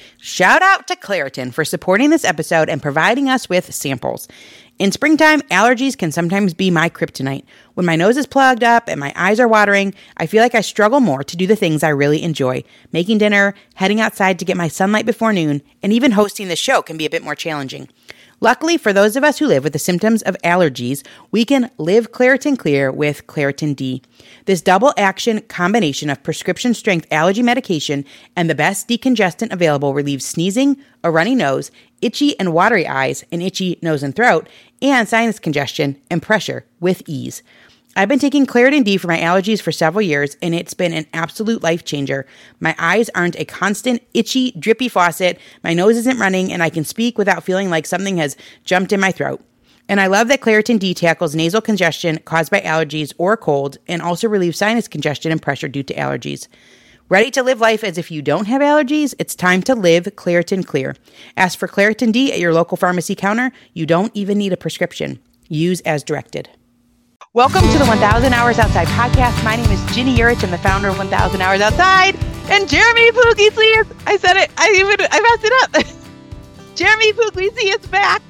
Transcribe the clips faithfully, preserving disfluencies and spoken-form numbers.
Shout out to Claritin for supporting this episode and providing us with samples. In springtime, allergies can sometimes be my kryptonite. When my nose is plugged up and my eyes are watering, I feel like I struggle more to do the things I really enjoy. Making dinner, heading outside to get my sunlight before noon, and even hosting the show can be a bit more challenging. Luckily, for those of us who live with the symptoms of allergies, we can live Claritin Clear with Claritin D. This double action combination of prescription strength allergy medication and the best decongestant available relieves sneezing, a runny nose, itchy and watery eyes, an itchy nose and throat, and sinus congestion and pressure with ease. I've been taking Claritin D for my allergies for several years, and it's been an absolute life changer. My eyes aren't a constant, itchy, drippy faucet, my nose isn't running, and I can speak without feeling like something has jumped in my throat. And I love that Claritin D tackles nasal congestion caused by allergies or cold, and also relieves sinus congestion and pressure due to allergies. Ready to live life as if you don't have allergies? It's time to live Claritin Clear. Ask for Claritin D at your local pharmacy counter. You don't even need a prescription. Use as directed. Welcome to the one thousand Hours Outside podcast. My name is Ginny Yurich. I'm the founder of one thousand Hours Outside. And Jeremy Puglisi is, I said it, I even, I messed it up. Jeremy Puglisi is back.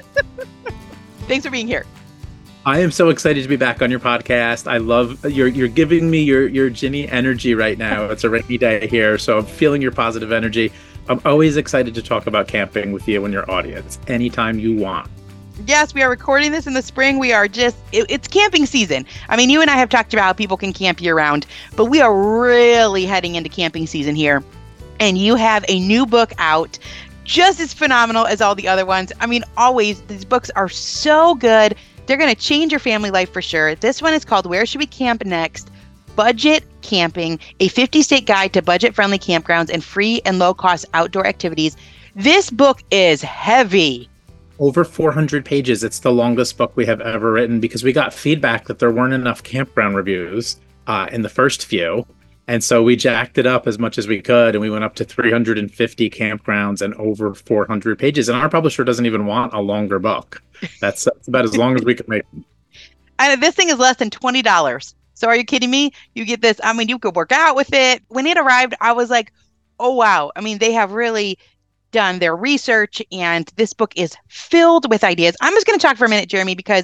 Thanks for being here. I am so excited to be back on your podcast. I love, you're you're giving me your, your Ginny energy right now. It's a rainy day here, so I'm feeling your positive energy. I'm always excited to talk about camping with you and your audience anytime you want. Yes, we are recording this in the spring. We are just, it, it's camping season. I mean, you and I have talked about how people can camp year round, but we are really heading into camping season here. And you have a new book out, just as phenomenal as all the other ones. I mean, always, these books are so good. They're going to change your family life for sure. This one is called Where Should We Camp Next? Budget Camping, a fifty-state guide to budget-friendly campgrounds and free and low-cost outdoor activities. This book is heavy. Over four hundred pages. It's the longest book we have ever written because we got feedback that there weren't enough campground reviews uh, in the first few. And so we jacked it up as much as we could, and we went up to three hundred fifty campgrounds and over four hundred pages. And our publisher doesn't even want a longer book. That's, that's about as long as we can make. And this thing is less than twenty dollars. So are you kidding me? You get this. I mean, you could work out with it. When it arrived, I was like, oh, wow. I mean, they have really done their research, and this book is filled with ideas. I'm just going to talk for a minute, Jeremy, because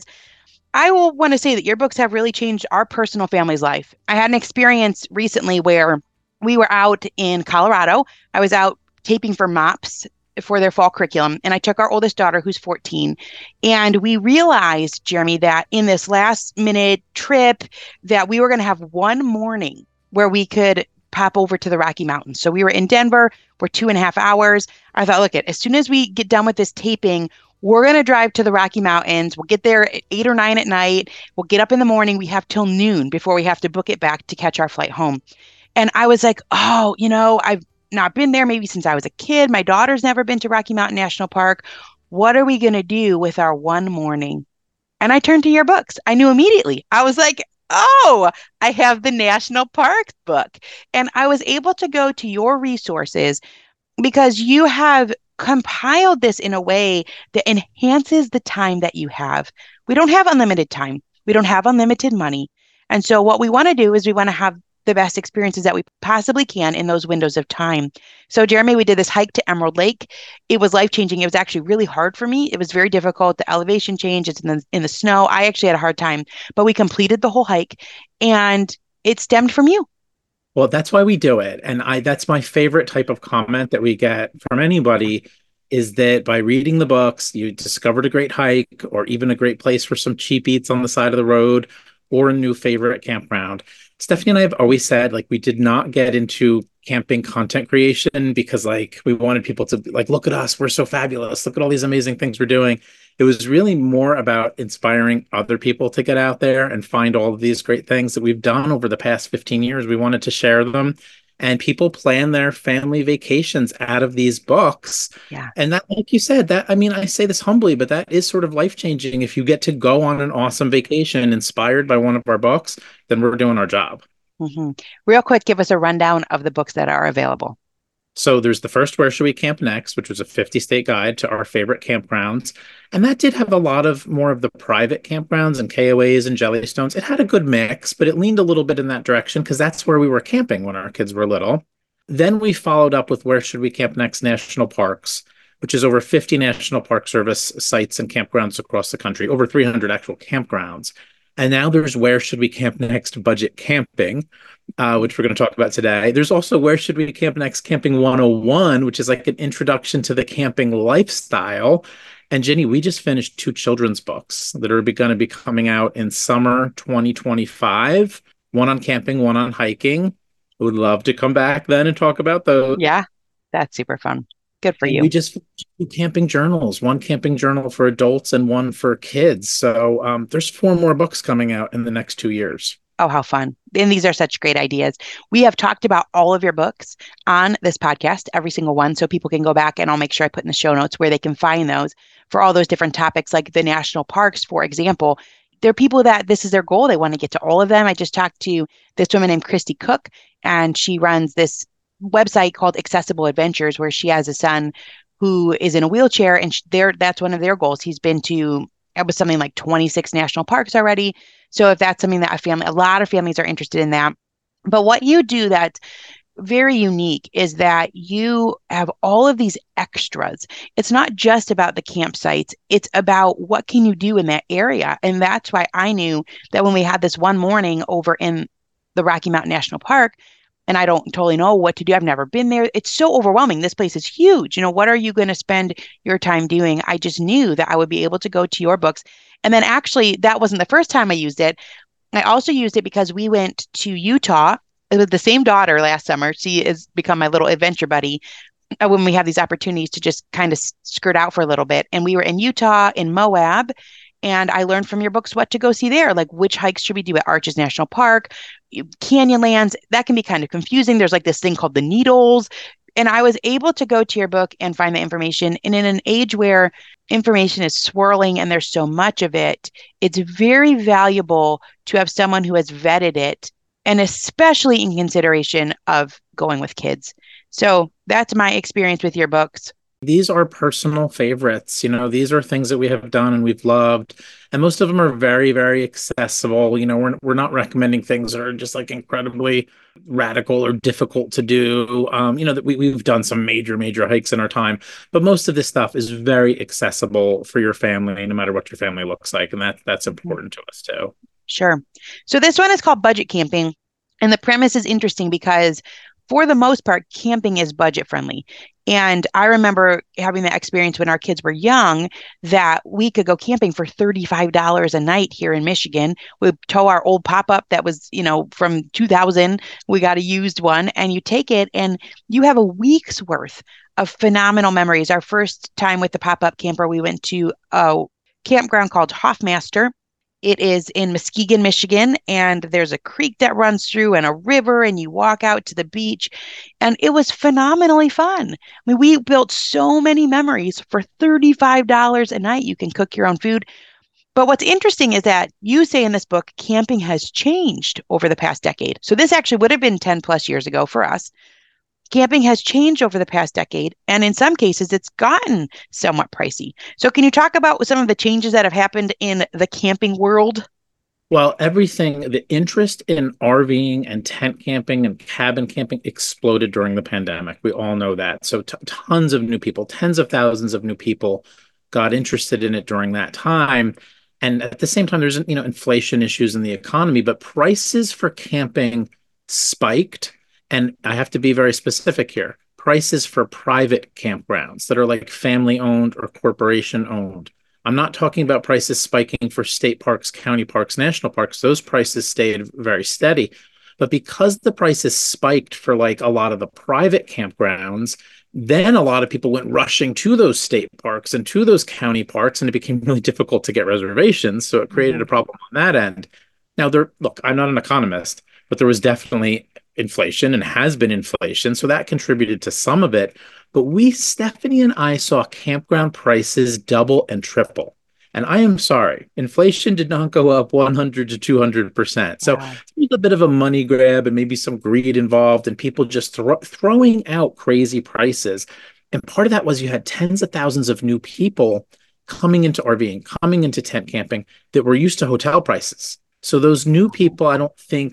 I will want to say that your books have really changed our personal family's life. I had an experience recently where we were out in Colorado. I was out taping for MOPS for their fall curriculum, and I took our oldest daughter, who's fourteen, and we realized, Jeremy, that in this last minute trip that we were going to have one morning where we could pop over to the Rocky Mountains. So we were in Denver for two and a half hours. I thought, look, it as soon as we get done with this taping, we're going to drive to the Rocky Mountains. We'll get there at eight or nine at night. We'll get up in the morning. We have till noon before we have to book it back to catch our flight home. And I was like, oh, you know, I've not been there maybe since I was a kid. My daughter's never been to Rocky Mountain National Park. What are we going to do with our one morning? And I turned to your books. I knew immediately. I was like, oh, I have the National Parks book. And I was able to go to your resources because you have compiled this in a way that enhances the time that you have. We don't have unlimited time. We don't have unlimited money. And so what we want to do is we want to have the best experiences that we possibly can in those windows of time. So Jeremy, we did this hike to Emerald Lake. It was life-changing. It was actually really hard for me. It was very difficult. The elevation change, it's in the, in the snow. I actually had a hard time, but we completed the whole hike, and it stemmed from you. Well, that's why we do it. And I that's my favorite type of comment that we get from anybody is that by reading the books, you discovered a great hike or even a great place for some cheap eats on the side of the road or a new favorite campground. Stephanie and I have always said, like, we did not get into camping content creation because, like, we wanted people to, like, look at us, we're so fabulous, look at all these amazing things we're doing. It was really more about inspiring other people to get out there and find all of these great things that we've done over the past fifteen years. We wanted to share them, and people plan their family vacations out of these books. Yeah. And that, like you said, that, I mean, I say this humbly, but that is sort of life-changing. If you get to go on an awesome vacation inspired by one of our books, then we're doing our job. Mm-hmm. Real quick, give us a rundown of the books that are available. So there's the first Where Should We Camp Next, which was a fifty-state guide to our favorite campgrounds. And that did have a lot of more of the private campgrounds and K O As and Jellystones. It had a good mix, but it leaned a little bit in that direction because that's where we were camping when our kids were little. Then we followed up with Where Should We Camp Next National Parks, which is over fifty National Park Service sites and campgrounds across the country, over three hundred actual campgrounds. And now there's Where Should We Camp Next Budget Camping, uh, which we're going to talk about today. There's also Where Should We Camp Next Camping one oh one, which is like an introduction to the camping lifestyle. And Jenny, we just finished two children's books that are going to be coming out in summer twenty twenty-five, one on camping, one on hiking. I would love to come back then and talk about those. Yeah, that's super fun. Good for And you. we just do camping journals, one camping journal for adults and one for kids. So um, there's four more books coming out in the next two years. Oh, how fun. And these are such great ideas. We have talked about all of your books on this podcast, every single one, so people can go back, and I'll make sure I put in the show notes where they can find those for all those different topics, like the national parks, for example. There are people that this is their goal. They want to get to all of them. I just talked to this woman named Christy Cook, and she runs this website called Accessible Adventures, where she has a son who is in a wheelchair, and there that's one of their goals. He's been to, it was something like twenty-six national parks already. So if that's something that a family, a lot of families are interested in that. But what you do that's very unique is that you have all of these extras. It's not just about the campsites. It's about what can you do in that area. And that's why I knew that when we had this one morning over in the Rocky Mountain National Park, and I don't totally know what to do. I've never been there. It's so overwhelming. This place is huge. You know, what are you going to spend your time doing? I just knew that I would be able to go to your books. And then actually, that wasn't the first time I used it. I also used it because we went to Utah with the same daughter last summer. She has become my little adventure buddy uh, when we have these opportunities to just kind of skirt out for a little bit. And we were in Utah, in Moab, and I learned from your books what to go see there, like which hikes should we do at Arches National Park, Canyonlands. That can be kind of confusing. There's like this thing called the Needles. And I was able to go to your book and find the information. And in an age where information is swirling and there's so much of it, it's very valuable to have someone who has vetted it, and especially in consideration of going with kids. So that's my experience with your books. These are personal favorites. You know, these are things that we have done and we've loved. And most of them are very, very accessible. You know, we're we're not recommending things that are just like incredibly radical or difficult to do. Um, you know, that we, we've done some major, major hikes in our time, but most of this stuff is very accessible for your family, no matter what your family looks like. And that that's important to us too. Sure. So this one is called Budget Camping. And the premise is interesting because for the most part, camping is budget friendly. And I remember having that experience when our kids were young, that we could go camping for thirty-five dollars a night here in Michigan. We tow our old pop-up that was, you know, from two thousand. We got a used one, and you take it and you have a week's worth of phenomenal memories. Our first time with the pop-up camper, we went to a campground called Hoffmaster. It is in Muskegon, Michigan, and there's a creek that runs through and a river, and you walk out to the beach, and it was phenomenally fun. I mean, we built so many memories for thirty-five dollars a night. You can cook your own food. But what's interesting is that you say in this book, camping has changed over the past decade. So this actually would have been ten plus years ago for us. Camping has changed over the past decade, and in some cases, it's gotten somewhat pricey. So can you talk about some of the changes that have happened in the camping world? Well, everything, the interest in RVing and tent camping and cabin camping exploded during the pandemic. We all know that. So t- tons of new people, tens of thousands of new people got interested in it during that time. And at the same time, there's, you know, inflation issues in the economy, but prices for camping spiked. And I have to be very specific here. Prices for private campgrounds that are like family owned or corporation owned. I'm not talking about prices spiking for state parks, county parks, national parks. Those prices stayed very steady. But because the prices spiked for like a lot of the private campgrounds, then a lot of people went rushing to those state parks and to those county parks, and it became really difficult to get reservations. So it created mm-hmm. a problem on that end. Now, there, look, I'm not an economist, but there was definitely inflation and has been inflation. So that contributed to some of it. But we, Stephanie and I, saw campground prices double and triple. And I am sorry, inflation did not go up one hundred to two hundred percent. So wow. There's a bit of a money grab and maybe some greed involved and people just thro- throwing out crazy prices. And part of that was you had tens of thousands of new people coming into RVing, coming into tent camping that were used to hotel prices. So those new people, I don't think,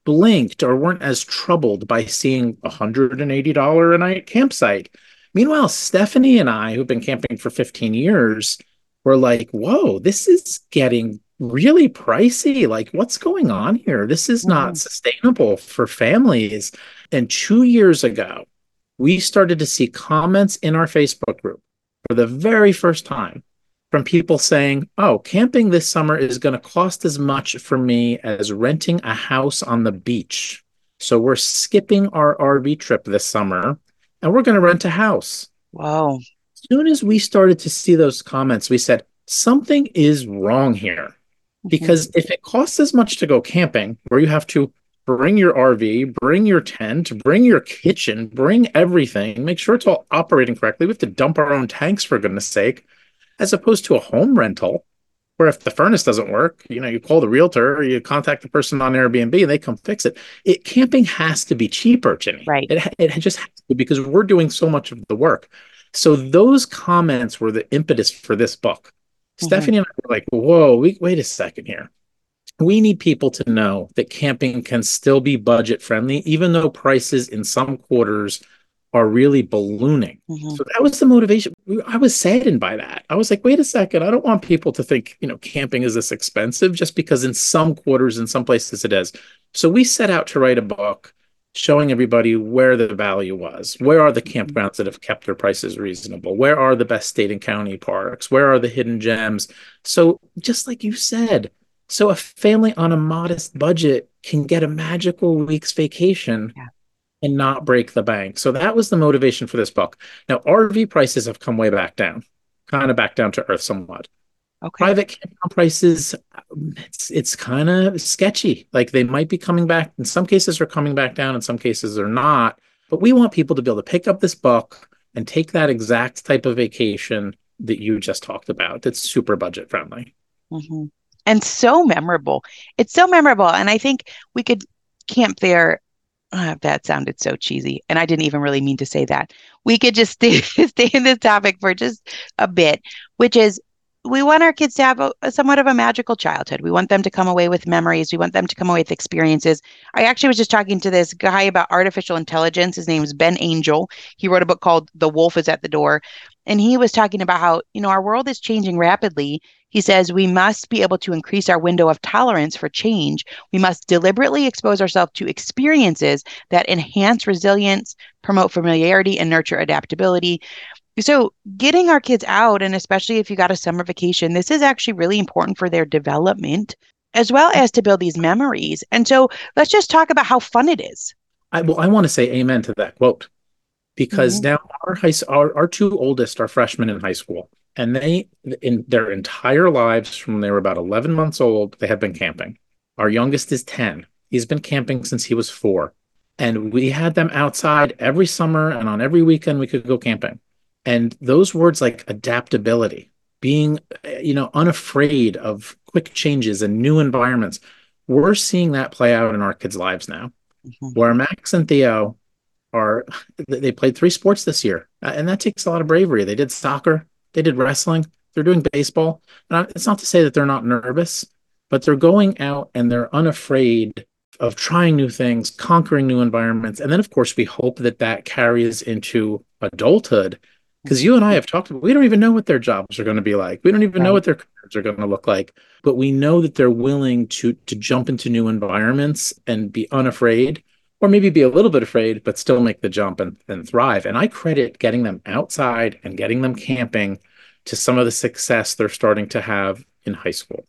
blinked or weren't as troubled by seeing a one hundred eighty dollars a night campsite. Meanwhile, Stephanie and I, who've been camping for fifteen years, were like, whoa, this is getting really pricey. Like, what's going on here? This is not Mhm. sustainable for families. And two years ago, we started to see comments in our Facebook group for the very first time from people saying, oh, camping this summer is going to cost as much for me as renting a house on the beach. So we're skipping our R V trip this summer and we're going to rent a house. Whoa. As soon as we started to see those comments, we said, something is wrong here. Mhm. Because if it costs as much to go camping, where you have to bring your R V, bring your tent, bring your kitchen, bring everything, make sure it's all operating correctly. We have to dump our own tanks, for goodness sake, as opposed to a home rental, where if the furnace doesn't work, you know, you call the realtor or you contact the person on Airbnb and they come fix it. It camping has to be cheaper, Jenny. Right. It it just has to, because we're doing so much of the work. So those comments were the impetus for this book. Mhm. Stephanie and I were like, whoa, we, wait a second here. We need people to know that camping can still be budget friendly, even though prices in some quarters are really ballooning. Mhm. So that was the motivation. I was saddened by that. I was like, wait a second. I don't want people to think, you know, camping is this expensive just because in some quarters, in some places it is. So we set out to write a book showing everybody where the value was. Where are the Mhm. campgrounds that have kept their prices reasonable? Where are the best state and county parks? Where are the hidden gems? So just like you said, so a family on a modest budget can get a magical week's vacation Yeah. and not break the bank. So that was the motivation for this book. Now, R V prices have come way back down, kind of back down to earth somewhat. Okay. Private campground prices, it's it's kind of sketchy. Like they might be coming back. In some cases, they're coming back down. In some cases, they're not. But we want people to be able to pick up this book and take that exact type of vacation that you just talked about. That's super budget friendly. Mhm. And so memorable. It's so memorable. And I think we could camp there. Uh, that sounded so cheesy. And I didn't even really mean to say that. We could just stay, stay in this topic for just a bit, which is we want our kids to have a, a somewhat of a magical childhood. We want them to come away with memories. We want them to come away with experiences. I actually was just talking to this guy about artificial intelligence. His name is Ben Angel. He wrote a book called The Wolf is at the Door. And he was talking about how, you know, our world is changing rapidly. He says we must be able to increase our window of tolerance for change. We must deliberately expose ourselves to experiences that enhance resilience, promote familiarity, and nurture adaptability. So, getting our kids out, and especially if you got a summer vacation, this is actually really important for their development as well as to build these memories. And so, let's just talk about how fun it is. I well, I want to say amen to that quote because Mhm. now our high our, our two oldest are freshmen in high school, and they in their entire lives from they were about eleven months old, they have been camping. Our youngest is ten. He's been camping since he was four. And we had them outside every summer and on every weekend we could go camping. And those words like adaptability, being, uh, you know, unafraid of quick changes and new environments, we're seeing that play out in our kids' lives now. Mhm. Where Max and Theo are, they played three sports this year, uh, and that takes a lot of bravery. They did soccer, they did wrestling, they're doing baseball. And it's not to say that they're not nervous, but they're going out and they're unafraid of trying new things, conquering new environments. And then, of course, we hope that that carries into adulthood. Because you and I have talked about, we don't even know what their jobs are going to be like. We don't even know Right. what their careers are going to look like. But we know that they're willing to to jump into new environments and be unafraid, or maybe be a little bit afraid, but still make the jump and, and thrive. And I credit getting them outside and getting them camping to some of the success they're starting to have in high school.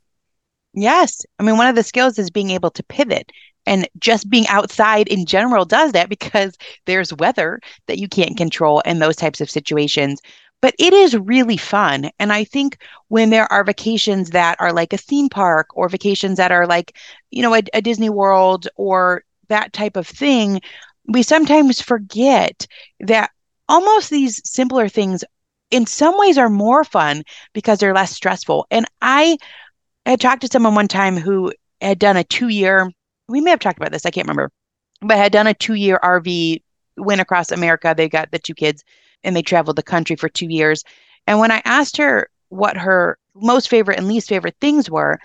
Yes. I mean, one of the skills is being able to pivot. And just being outside in general does that because there's weather that you can't control and those types of situations. But it is really fun. And I think when there are vacations that are like a theme park or vacations that are like, you know, a, a Disney World or that type of thing, we sometimes forget that almost these simpler things in some ways are more fun because they're less stressful. And I I had talked to someone one time who had done a two year, we may have talked about this, I can't remember, but had done a two year R V, went across America. They got the two kids and they traveled the country for two years. And when I asked her what her most favorite and least favorite things were,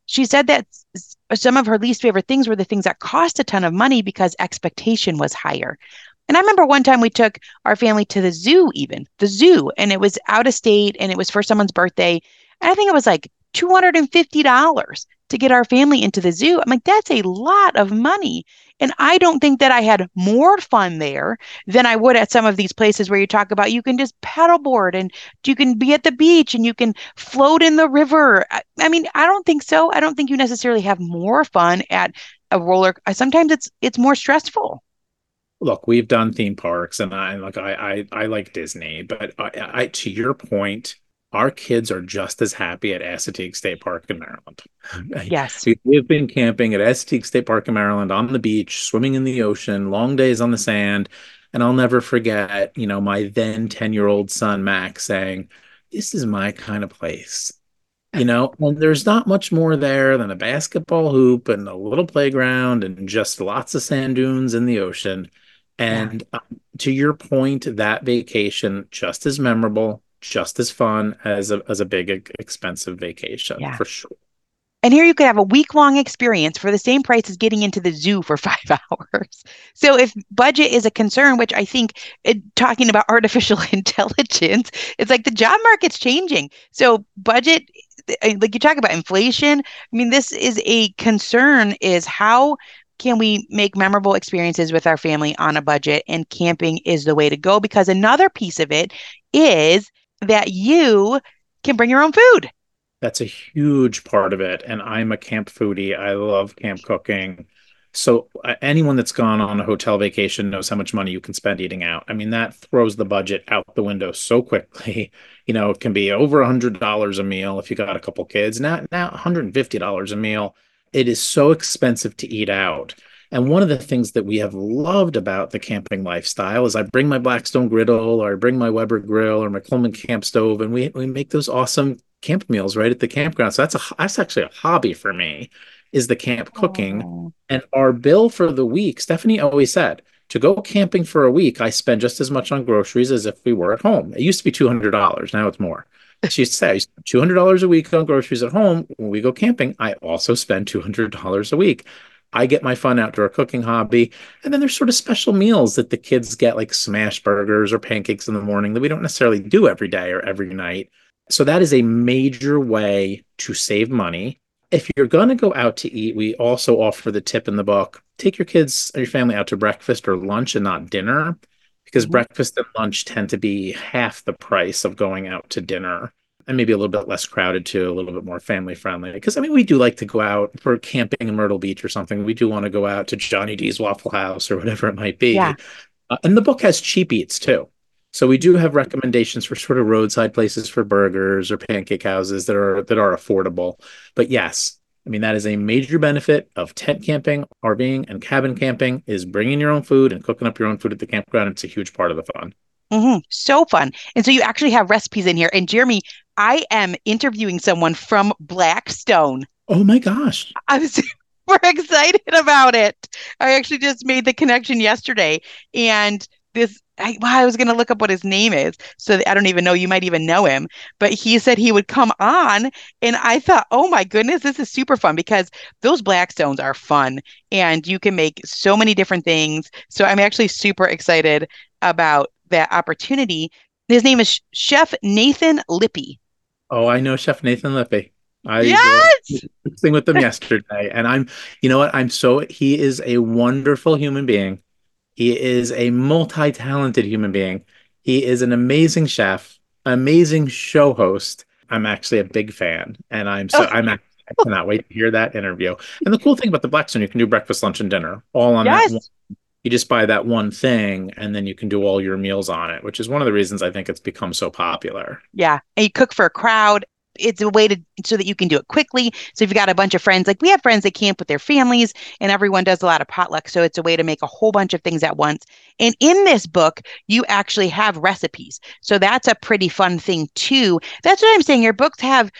she said that s- some of her least favorite things were the things that cost a ton of money because expectation was higher. And I remember one time we took our family to the zoo, even the zoo, and it was out of state and it was for someone's birthday. And I think it was like two hundred fifty dollars to get our family into the zoo. I'm like, that's a lot of money. And I don't think that I had more fun there than I would at some of these places where you talk about you can just paddleboard and you can be at the beach and you can float in the river. I, I mean, I don't think so. I don't think you necessarily have more fun at a roller. Sometimes it's it's more stressful. Look, we've done theme parks, and I like I I, I like Disney, but I, I to your point, our kids are just as happy at Assateague State Park in Maryland. Yes. We- We've been camping at Assateague State Park in Maryland on the beach, swimming in the ocean, long days on the sand, and I'll never forget, you know, my then ten-year-old son Max saying, "This is my kind of place." You know, and there's not much more there than a basketball hoop and a little playground and just lots of sand dunes in the ocean. Yeah. And um, to your point, that vacation just as memorable, just as fun as a as a big e- expensive vacation Yeah. for sure. And here you could have a week long experience for the same price as getting into the zoo for five hours. So, if budget is a concern, which I think it, talking about artificial intelligence, it's like the job market's changing. So, budget, eh, like you talk about inflation, I mean, this is a concern is how can we make memorable experiences with our family on a budget? And camping is the way to go because another piece of it is that you can bring your own food. That's a huge part of it. And I'm a camp foodie. I love camp cooking. So uh, anyone that's gone on a hotel vacation knows how much money you can spend eating out. I mean, that throws the budget out the window so quickly. You know, it can be over a hundred dollars a meal if you got a couple kids. Now, now one hundred fifty dollars a meal. It is so expensive to eat out. And one of the things that we have loved about the camping lifestyle is I bring my Blackstone griddle or I bring my Weber grill or my Coleman camp stove, and we we make those awesome camp meals right at the campground. So that's a that's actually a hobby for me, is the camp cooking. Oh, And our bill for the week, Stephanie always said, to go camping for a week, I spend just as much on groceries as if we were at home. It used to be two hundred dollars. Now it's more. She used to say, I spend two hundred dollars a week on groceries at home. When we go camping, I also spend two hundred dollars a week. I get my fun outdoor cooking hobby. And then there's sort of special meals that the kids get, like smash burgers or pancakes in the morning that we don't necessarily do every day or every night. So that is a major way to save money. If you're going to go out to eat, we also offer the tip in the book. Take your kids or your family out to breakfast or lunch and not dinner, because mhm. breakfast and lunch tend to be half the price of going out to dinner, and maybe a little bit less crowded too, a little bit more family friendly. Because I mean, we do like to go out for camping in Myrtle Beach or something. We do want to go out to Johnny D's Waffle House or whatever it might Yeah. be. Uh, and the book has cheap eats too. So we do have recommendations for sort of roadside places for burgers or pancake houses that are that are affordable. But yes, I mean that is a major benefit of tent camping, RVing, and cabin camping is bringing your own food and cooking up your own food at the campground. It's a huge part of the fun. Hmm. So fun. And so you actually have recipes in here. And Jeremy, I am interviewing someone from Blackstone. Oh my gosh. I'm super excited about it. I actually just made the connection yesterday. And this, I, well, I was going to look up what his name is. So I don't even know. You might even know him. But he said he would come on. And I thought, oh my goodness, this is super fun because those Blackstones are fun and you can make so many different things. So I'm actually super excited about that opportunity. His name is Chef Nathan Lippy. Oh, I know Chef Nathan Lippy. I was Yes. visiting with them yesterday, and I'm, you know what? I'm so, he is a wonderful human being. He is a multi-talented human being. He is an amazing chef, amazing show host. I'm actually a big fan, and I'm so Oh, I'm act- I cannot wait to hear that interview. And the cool thing about the Blackstone, you can do breakfast, lunch, and dinner all on that one. yes. You just buy that one thing, and then you can do all your meals on it, which is one of the reasons I think it's become so popular. Yeah. And you cook for a crowd. It's a way to so that you can do it quickly. So if you've got a bunch of friends, like we have friends that camp with their families and everyone does a lot of potluck. So it's a way to make a whole bunch of things at once. And in this book, you actually have recipes. So that's a pretty fun thing too. That's what I'm saying. Your books have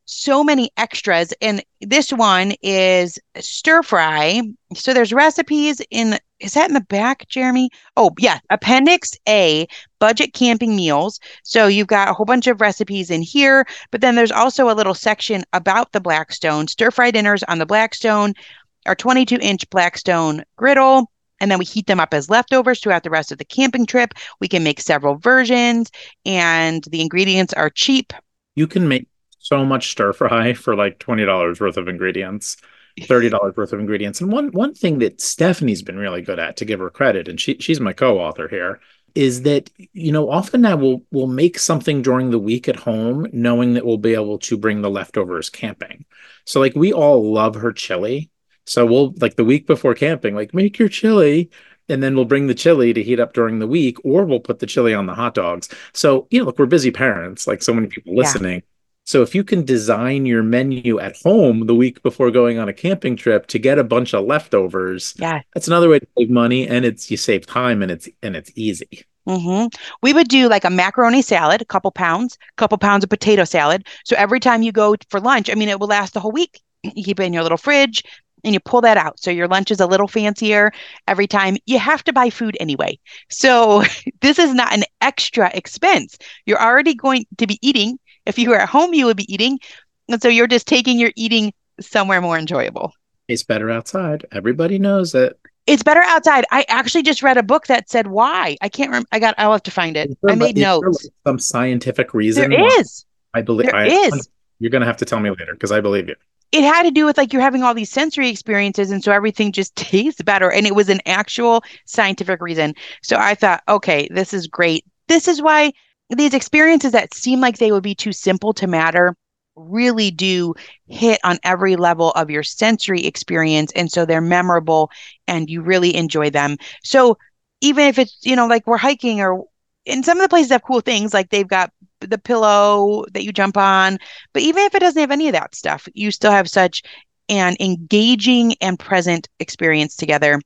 so many extras. And this one is stir fry. So there's recipes in, is that in the back, Jeremy? Oh, yeah. Appendix A, budget camping meals. So you've got a whole bunch of recipes in here, but then there's also a little section about the Blackstone, stir fry dinners on the Blackstone, our twenty-two inch Blackstone griddle. And then we heat them up as leftovers throughout the rest of the camping trip. We can make several versions, and the ingredients are cheap. You can make so much stir fry for like twenty dollars worth of ingredients, thirty dollars worth of ingredients. And one one thing that Stephanie's been really good at, to give her credit, and she she's my co-author here, is that, you know, often now we'll we'll make something during the week at home, knowing that we'll be able to bring the leftovers camping. So like we all love her chili. So we'll, like, the week before camping, like, make your chili, and then we'll bring the chili to heat up during the week, or we'll put the chili on the hot dogs. So, you know, look, we're busy parents, like so many people listening. Yeah. So if you can design your menu at home the week before going on a camping trip to get a bunch of leftovers, yeah, that's another way to save money, and it's, you save time, and it's and it's easy. Mm-hmm. We would do like a macaroni salad, a couple pounds, a couple pounds of potato salad. So every time you go for lunch, I mean, it will last the whole week. You keep it in your little fridge, and you pull that out. So your lunch is a little fancier every time. You have to buy food anyway. So this is not an extra expense. You're already going to be eating. If you were at home, you would be eating. And so you're just taking your eating somewhere more enjoyable. It's better outside. Everybody knows it. It's better outside. I actually just read a book that said why. I can't remember. I got, I'll have to find it. There, I made notes. Like some scientific reason. There is. I believe there I, is. You're going to have to tell me later, because I believe you. It had to do with like you're having all these sensory experiences, and so everything just tastes better. And it was an actual scientific reason. So I thought, okay, this is great. This is why these experiences that seem like they would be too simple to matter really do hit on every level of your sensory experience. And so they're memorable and you really enjoy them. So even if it's, you know, like we're hiking, or in some of the places have cool things, like they've got the pillow that you jump on, but even if it doesn't have any of that stuff, you still have such an engaging and present experience together.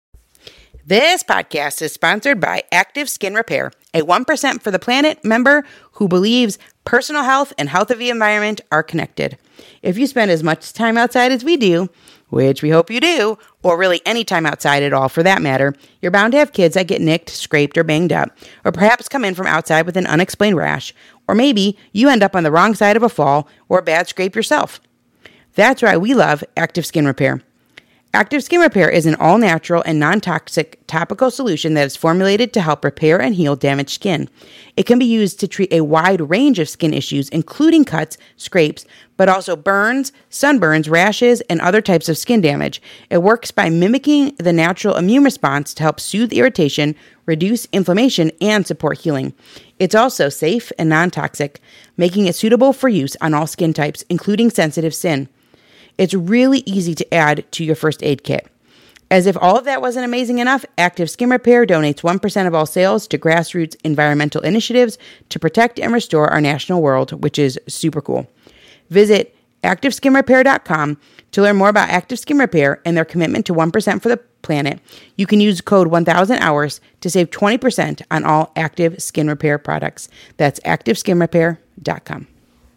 This podcast is sponsored by Active Skin Repair, a one percent for the Planet member who believes personal health and health of the environment are connected. If you spend as much time outside as we do, which we hope you do, or really any time outside at all for that matter, you're bound to have kids that get nicked, scraped, or banged up, or perhaps come in from outside with an unexplained rash, or maybe you end up on the wrong side of a fall or a bad scrape yourself. That's why we love Active Skin Repair. Active Skin Repair is an all-natural and non-toxic topical solution that is formulated to help repair and heal damaged skin. It can be used to treat a wide range of skin issues, including cuts, scrapes, but also burns, sunburns, rashes, and other types of skin damage. It works by mimicking the natural immune response to help soothe irritation, reduce inflammation, and support healing. It's also safe and non-toxic, making it suitable for use on all skin types, including sensitive skin. It's really easy to add to your first aid kit. As if all of that wasn't amazing enough, Active Skin Repair donates one percent of all sales to grassroots environmental initiatives to protect and restore our national world, which is super cool. Visit active skin repair dot com to learn more about Active Skin Repair and their commitment to one percent for the planet. You can use code one thousand hours to save twenty percent on all Active Skin Repair products. That's active skin repair dot com.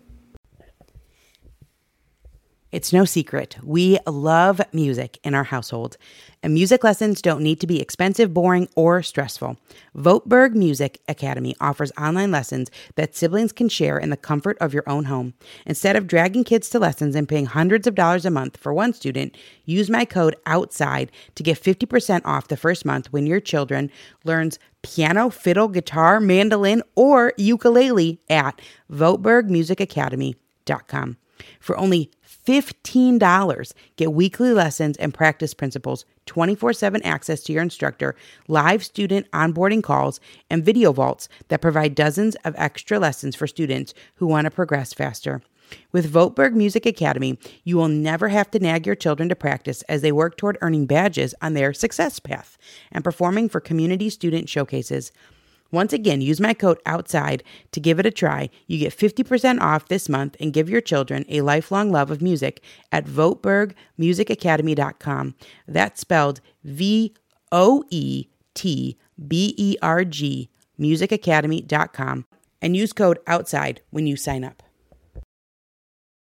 It's no secret, we love music in our household, and music lessons don't need to be expensive, boring, or stressful. Voteberg Music Academy offers online lessons that siblings can share in the comfort of your own home. Instead of dragging kids to lessons and paying hundreds of dollars a month for one student, use my code OUTSIDE to get fifty percent off the first month when your children learns piano, fiddle, guitar, mandolin, or ukulele at voteberg music academy dot com. For only fifteen dollars, get weekly lessons and practice principles, twenty-four seven access to your instructor, live student onboarding calls, and video vaults that provide dozens of extra lessons for students who want to progress faster. With Voteberg Music Academy, you will never have to nag your children to practice as they work toward earning badges on their success path and performing for community student showcases. Once again, use my code OUTSIDE to give it a try. You get fifty percent off this month and give your children a lifelong love of music at voteberg music academy dot com. That's spelled V O E T B E R G, music academy dot com, and use code OUTSIDE when you sign up.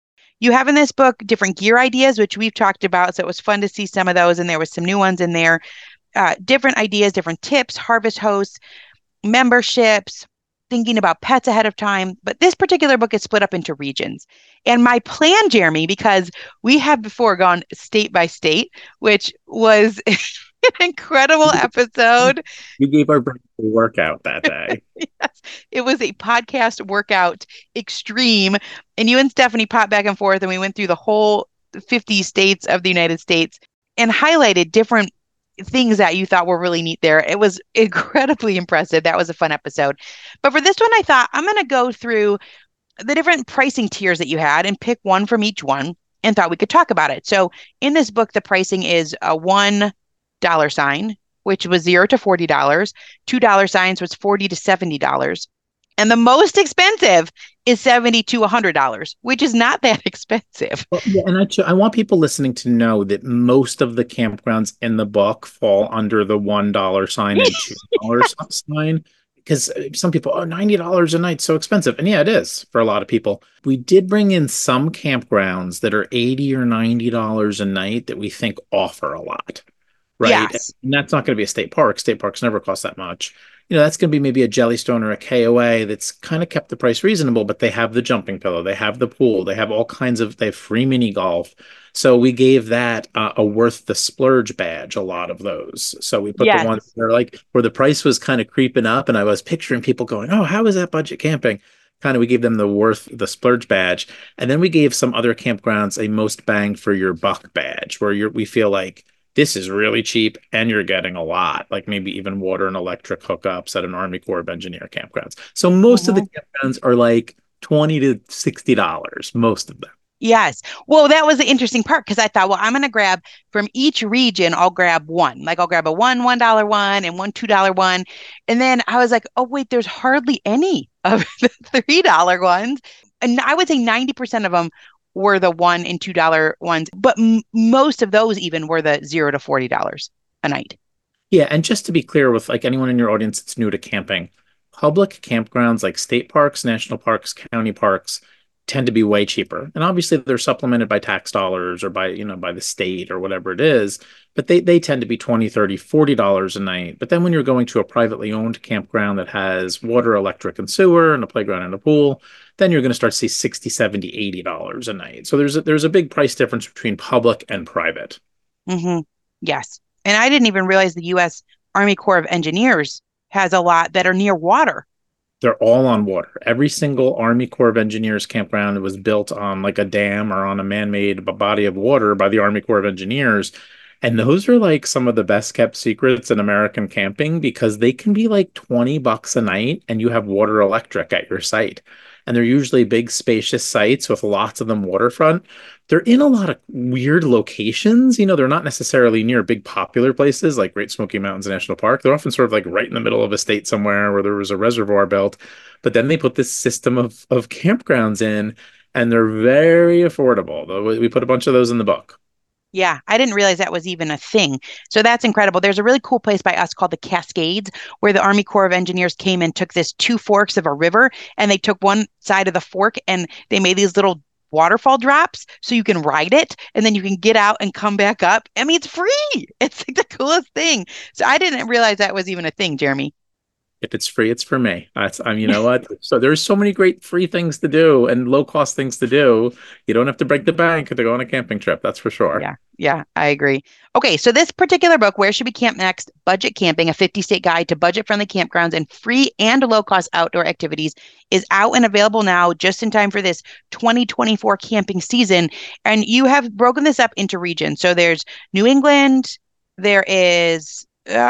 You have in this book different gear ideas, which we've talked about. So it was fun to see some of those, and there was some new ones in there. Uh, different ideas, different tips, harvest hosts, memberships, thinking about pets ahead of time. But this particular book is split up into regions. And my plan, Jeremy, because we have before gone state by state, which was an incredible episode. You gave our brain a workout that day. Yes, it was a podcast workout extreme. And you and Stephanie popped back and forth, and we went through the whole fifty states of the United States and highlighted different things that you thought were really neat there. It was incredibly impressive. That was a fun episode. But for this one, I thought I'm going to go through the different pricing tiers that you had and pick one from each one, and thought we could talk about it. So in this book, the pricing is a one dollar sign, which was zero to forty dollars. Two dollar signs was forty to seventy dollars. And the most expensive is seventy to one hundred dollars, which is not that expensive. Well, yeah, and I, I want people listening to know that most of the campgrounds in the book fall under the one dollar sign and two dollar sign, because some people, oh, ninety dollars a night, so expensive. And yeah, it is for a lot of people. We did bring in some campgrounds that are eighty or ninety dollars a night that we think offer a lot, right? Yes. And that's not going to be a state park. State parks never cost that much. You know, that's going to be maybe a Jellystone or a K O A that's kind of kept the price reasonable, but they have the jumping pillow, they have the pool, they have all kinds of, they have free mini golf. So we gave that uh, a worth the splurge badge, a lot of those. So we put Yes. the ones that are like where the price was kind of creeping up, and I was picturing people going, oh, how is that budget camping? Kind of, we gave them the worth the splurge badge. And then we gave some other campgrounds a most bang for your buck badge, where you're, we feel like, this is really cheap and you're getting a lot, like maybe even water and electric hookups at an Army Corps of Engineer campgrounds. So most mm-hmm. of the campgrounds are like twenty to sixty dollars, most of them. Yes. Well, that was the interesting part, because I thought, well, I'm going to grab from each region, I'll grab one. Like I'll grab a one one dollar one and one two dollar one. And then I was like, oh, wait, there's hardly any of the three dollar ones. And I would say ninety percent of them were the one and two dollar ones, but m- most of those even were the zero to forty dollars a night. Yeah, and just to be clear with like anyone in your audience that's new to camping, public campgrounds like state parks, national parks, county parks tend to be way cheaper. And obviously they're supplemented by tax dollars or by, you know, by the state or whatever it is, but they, they tend to be twenty, thirty, forty dollars a night. But then when you're going to a privately owned campground that has water, electric, and sewer and a playground and a pool, then you're going to start to see sixty, seventy, eighty dollars a night. So there's a, there's a big price difference between public and private. Mm-hmm. Yes. And I didn't even realize the U S Army Corps of Engineers has a lot that are near water. They're all on water. Every single Army Corps of Engineers campground was built on like a dam or on a man-made body of water by the Army Corps of Engineers. And those are like some of the best kept secrets in American camping, because they can be like twenty bucks a night and you have water electric at your site. And they're usually big, spacious sites with lots of them waterfront. They're in a lot of weird locations. You know, they're not necessarily near big popular places like Great Smoky Mountains National Park. They're often sort of like right in the middle of a state somewhere where there was a reservoir built. But then they put this system of, of campgrounds in, and they're very affordable. We put a bunch of those in the book. Yeah, I didn't realize that was even a thing. So that's incredible. There's a really cool place by us called the Cascades, where the Army Corps of Engineers came and took this two forks of a river, and they took one side of the fork and they made these little waterfall drops so you can ride it, and then you can get out and come back up. I mean, it's free. It's like the coolest thing. So I didn't realize that was even a thing, Jeremy. If it's free, it's for me. That's, I mean, you know what? So there's so many great free things to do and low cost things to do. You don't have to break the bank to go on a camping trip. That's for sure. Yeah. Yeah, I agree. Okay. So this particular book, Where Should We Camp Next? Budget Camping, a fifty state guide to budget friendly campgrounds and free and low cost outdoor activities, is out and available now just in time for this twenty twenty-four camping season. And you have broken this up into regions. So there's New England, there is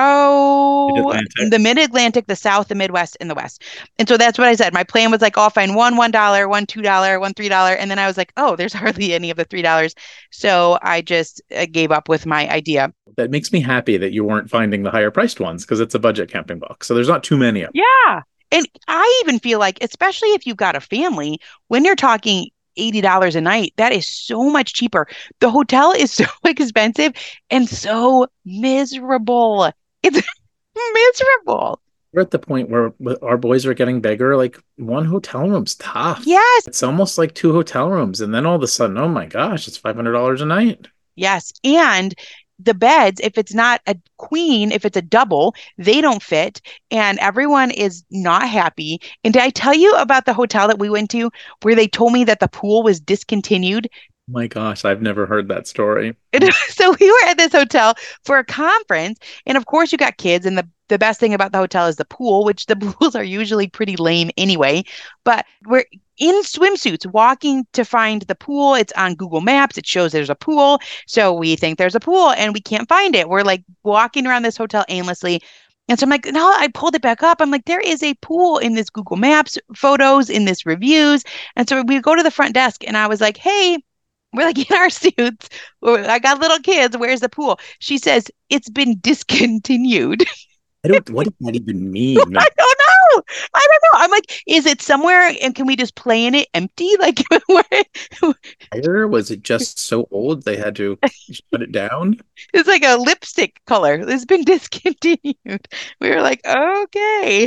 Oh, Mid-Atlantic. the Mid-Atlantic, the South, the Midwest, and the West. And so that's what I said. My plan was like, oh, I'll find one one dollar, one two dollar, one three dollar, and then I was like, oh, there's hardly any of the three dollars. So I just uh, gave up with my idea. That makes me happy that you weren't finding the higher priced ones, because it's a budget camping book. So there's not too many of them. Yeah, and I even feel like, especially if you've got a family, when you're talking eighty dollars a night, that is so much cheaper. The hotel is so expensive and so miserable. It's miserable. we're at the point where our boys are getting bigger. Like one hotel room's tough. Yes. It's almost like two hotel rooms. And then all of a sudden, oh my gosh, it's five hundred dollars a night. Yes. And the beds, if it's not a queen, if it's a double, they don't fit. And everyone is not happy. And did I tell you about the hotel that we went to where they told me that the pool was discontinued? Oh my gosh, I've never heard that story. And so we were at this hotel for a conference. And of course, you got kids. And the, the best thing about the hotel is the pool, which the pools are usually pretty lame anyway. But we're in swimsuits walking to find the pool. It's on Google Maps. It shows there's a pool. So we think there's a pool and we can't find it. We're like walking around this hotel aimlessly. And so I'm like, no, I pulled it back up. I'm like, there is a pool in this Google Maps photos, in this reviews. And so we go to the front desk and I was like, hey, we're like in our suits. I got little kids. Where's the pool? She says, it's been discontinued. I don't, what does that even mean? I don't know. I don't know. I'm like, is it somewhere and can we just play in it empty? Like, Where was it just so old they had to shut it down? It's like a lipstick color. It's been discontinued. We were like, okay.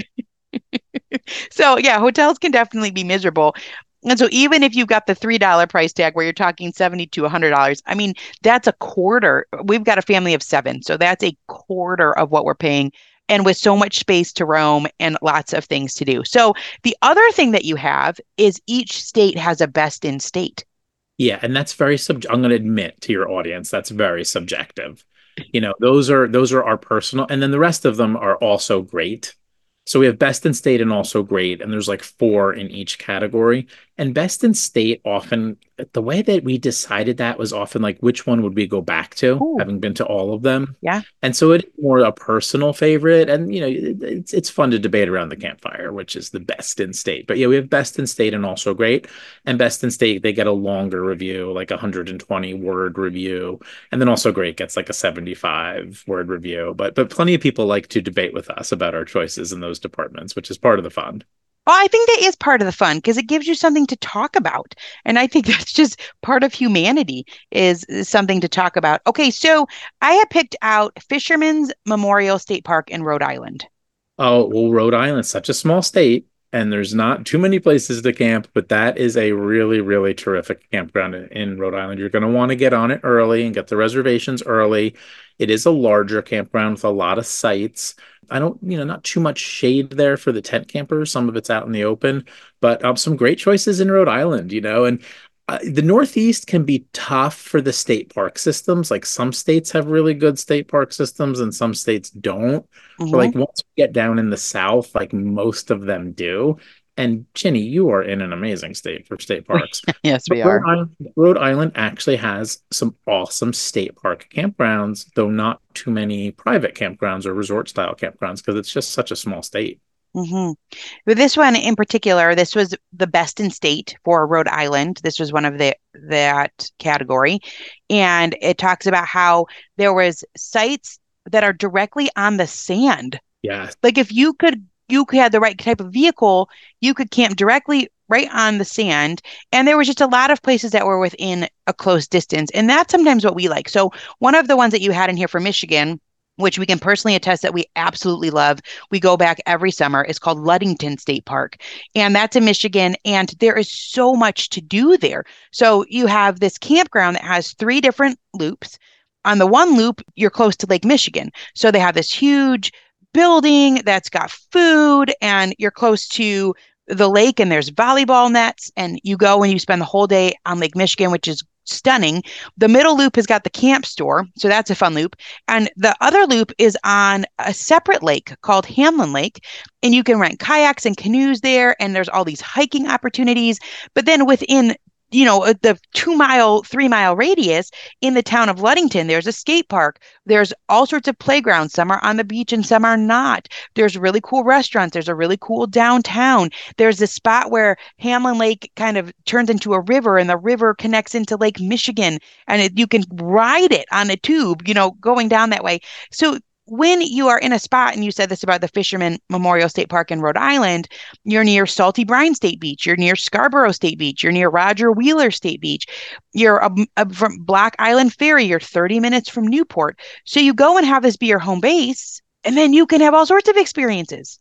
So yeah, hotels can definitely be miserable. And so even if you've got the three dollar price tag where you're talking seventy to one hundred dollars, I mean, that's a quarter. We've got a family of seven. So that's a quarter of what we're paying. And with so much space to roam and lots of things to do. So the other thing that you have is each state has a best in state. Yeah, and that's very sub I'm going to admit to your audience that's very subjective. You know, those are those are our personal, and then the rest of them are also great. So we have best in state and also great, and there's like four in each category. And best in state often, the way that we decided that was often like, which one would we go back to, Ooh. having been to all of them? Yeah. And so it's more a personal favorite. And, you know, it's, it's fun to debate around the campfire, which is the best in state. But yeah, we have best in state and also great. And best in state, they get a longer review, like a one hundred twenty word review. And then also great gets like a seventy-five word review. But, but plenty of people like to debate with us about our choices in those departments, which is part of the fun. Well, I think that is part of the fun because it gives you something to talk about. And I think that's just part of humanity is, is something to talk about. Okay, so I have picked out Fisherman's Memorial State Park in Rhode Island. Oh, well, Rhode Island's such a small state and there's not too many places to camp, but that is a really, really terrific campground in Rhode Island. You're going to want to get on it early and get the reservations early. It is a larger campground with a lot of sites. I don't, you know, not too much shade there for the tent campers. Some of it's out in the open, but um, some great choices in Rhode Island, you know, and uh, the Northeast can be tough for the state park systems. Like some states have really good state park systems and some states don't. Mhm. But like once we get down in the South, like most of them do. And Ginny, you are in an amazing state for state parks. Yes, we But are. Rhode Island, Rhode Island actually has some awesome state park campgrounds, though not too many private campgrounds or resort style campgrounds because it's just such a small state. hmm With this one in particular, this was the best in state for Rhode Island. This was one of the that category, and it talks about how there was sites that are directly on the sand. Yeah. Like if you could, you had the right type of vehicle, you could camp directly right on the sand. And there was just a lot of places that were within a close distance, and that's sometimes what we like. So one of the ones that you had in here for Michigan, which we can personally attest that we absolutely love. We go back every summer. It's called Ludington State Park. And that's in Michigan. And there is so much to do there. So you have this campground that has three different loops. On the one loop, you're close to Lake Michigan. So they have this huge building that's got food and you're close to the lake and there's volleyball nets and you go and you spend the whole day on Lake Michigan, which is stunning. The middle loop has got the camp store, so that's a fun loop. And the other loop is on a separate lake called Hamlin Lake, and you can rent kayaks and canoes there, and there's all these hiking opportunities. But then within you know, the two mile, three mile radius in the town of Ludington, there's a skate park. There's all sorts of playgrounds. Some are on the beach and some are not. There's really cool restaurants. There's a really cool downtown. There's a spot where Hamlin Lake kind of turns into a river and the river connects into Lake Michigan and it, you can ride it on a tube, you know, going down that way. So when you are in a spot, and you said this about the Fisherman Memorial State Park in Rhode Island, you're near Salty Brine State Beach, you're near Scarborough State Beach, you're near Roger Wheeler State Beach, you're a, a, from Block Island Ferry, you're thirty minutes from Newport. So you go and have this be your home base, and then you can have all sorts of experiences.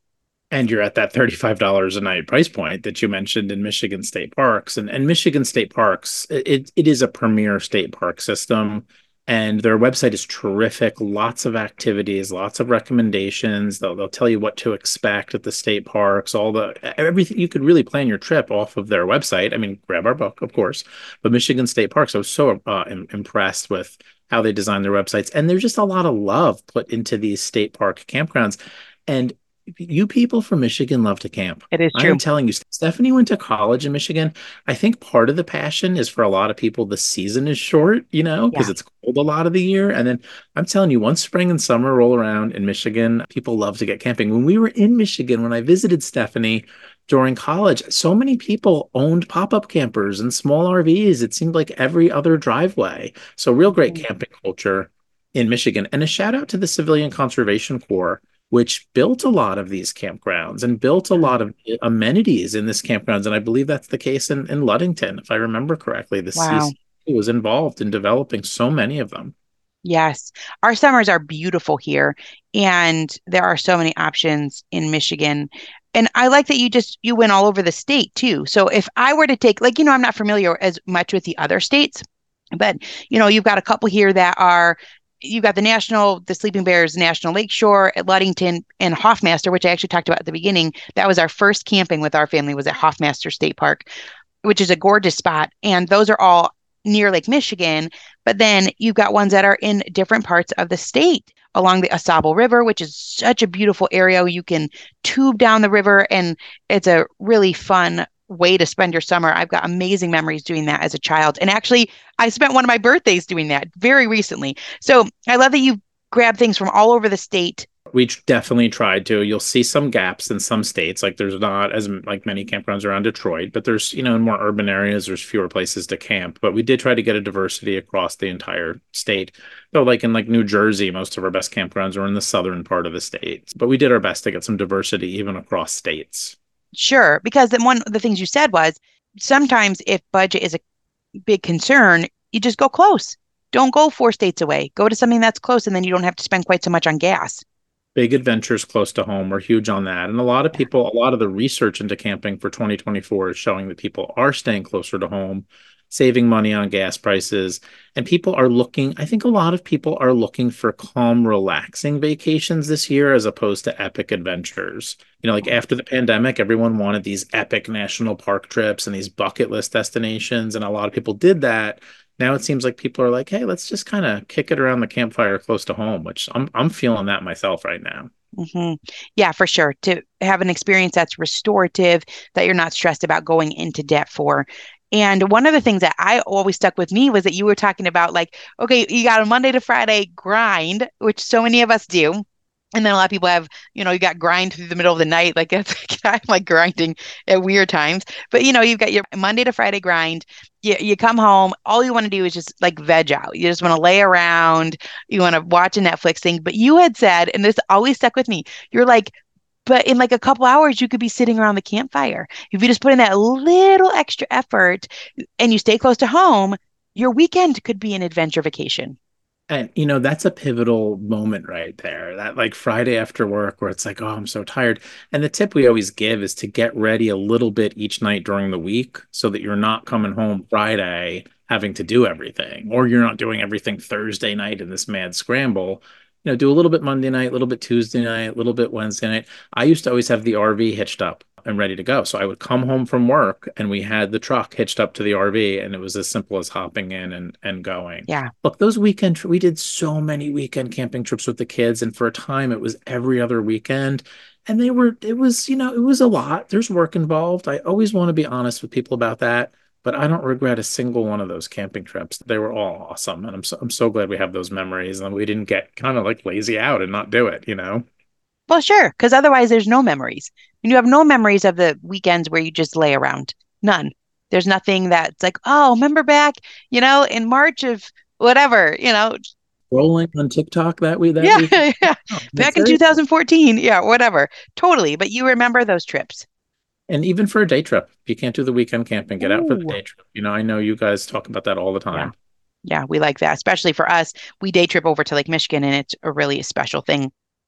And you're at that thirty-five dollars a night price point that you mentioned in Michigan State Parks. And, and Michigan State Parks, it, it is a premier state park system. And their website is terrific. Lots of activities, lots of recommendations. They'll, they'll tell you what to expect at the state parks, all the everything. You could really plan your trip off of their website. I mean, grab our book, of course. But Michigan State Parks, I was so uh, im- impressed with how they design their websites. And there's just a lot of love put into these state park campgrounds. And you people from Michigan love to camp. It is I am true. telling you, Stephanie went to college in Michigan. I think part of the passion is for a lot of people, the season is short, you know, because Yeah. it's cold a lot of the year. And then I'm telling you, once spring and summer roll around in Michigan, people love to get camping. When we were in Michigan, when I visited Stephanie during college, so many people owned pop-up campers and small R Vs. It seemed like every other driveway. So real great Mhm. camping culture in Michigan. And a shout out to the Civilian Conservation Corps, which built a lot of these campgrounds and built a lot of amenities in this campgrounds. And I believe that's the case in, in Ludington, if I remember correctly. The Wow. C C was involved in developing so many of them. Yes. Our summers are beautiful here, and there are so many options in Michigan. And I like that you just you went all over the state too. So if I were to take, like, you know, I'm not familiar as much with the other states, but you know, you've got a couple here that are you've got the National, the Sleeping Bears National Lakeshore at Ludington and Hoffmaster, which I actually talked about at the beginning. That was our first camping with our family was at Hoffmaster State Park, which is a gorgeous spot. And those are all near Lake Michigan. But then you've got ones that are in different parts of the state along the Asable River, which is such a beautiful area. You can tube down the river, and it's a really fun way to spend your summer. I've got amazing memories doing that as a child. And actually, I spent one of my birthdays doing that very recently. So I love that you grab things from all over the state. We definitely tried to. You'll see some gaps in some states, like there's not as like many campgrounds around Detroit, but there's, you know, in more urban areas, there's fewer places to camp. But we did try to get a diversity across the entire state. Though, like in like New Jersey, most of our best campgrounds are in the southern part of the state. But we did our best to get some diversity even across states. Sure, because then one of the things you said was sometimes if budget is a big concern, you just go close. Don't go four states away. Go to something that's close, and then you don't have to spend quite so much on gas. Big adventures close to home. We're huge on that. And a lot of Yeah. people, a lot of the research into camping for twenty twenty-four is showing that people are staying closer to home, saving money on gas prices. And people are looking, I think a lot of people are looking for calm, relaxing vacations this year as opposed to epic adventures. You know, like after the pandemic, everyone wanted these epic national park trips and these bucket list destinations. And a lot of people did that. Now it seems like people are like, hey, let's just kind of kick it around the campfire close to home, which I'm I'm feeling that myself right now. hmm Yeah, for sure. To have an experience that's restorative, that you're not stressed about going into debt for. And one of the things that I always stuck with me was that you were talking about, like, okay, you got a Monday to Friday grind, which so many of us do. And then a lot of people have, you know, you got grind through the middle of the night. Like it's I'm like grinding at weird times. But you know, you've got your Monday to Friday grind. You you come home, all you want to do is just like veg out. You just want to lay around, you want to watch a Netflix thing. But you had said, and this always stuck with me, you're like, but in like a couple hours, you could be sitting around the campfire. If you just put in that little extra effort and you stay close to home, your weekend could be an adventure vacation. And you know, that's a pivotal moment right there. That like Friday after work where it's like, oh, I'm so tired. And the tip we always give is to get ready a little bit each night during the week so that you're not coming home Friday having to do everything, or you're not doing everything Thursday night in this mad scramble. You know, do a little bit Monday night, a little bit Tuesday night, a little bit Wednesday night. I used to always have the R V hitched up and ready to go. So I would come home from work and we had the truck hitched up to the R V, and it was as simple as hopping in and, and going. Yeah. Look, those weekend, we did so many weekend camping trips with the kids. And for a time, it was every other weekend. And they were, it was, you know, it was a lot. There's work involved. I always want to be honest with people about that. But I don't regret a single one of those camping trips. They were all awesome. And I'm so, I'm so glad we have those memories and we didn't get kind of like lazy out and not do it, you know? Well, sure, because otherwise there's no memories. And you have no memories of the weekends where you just lay around. None. There's nothing that's like, oh, remember back, you know, in March of whatever, you know, Rolling on TikTok that we, that yeah, week. yeah, Oh, back that's in it. two thousand fourteen, yeah, whatever. Totally. But you remember those trips. And even for a day trip, if you can't do the weekend camping, get out for the Ooh. day trip. You know, I know you guys talk about that all the Yeah. time. Yeah, we like that, especially for us. We day trip over to Lake Michigan, and it's a really special thing.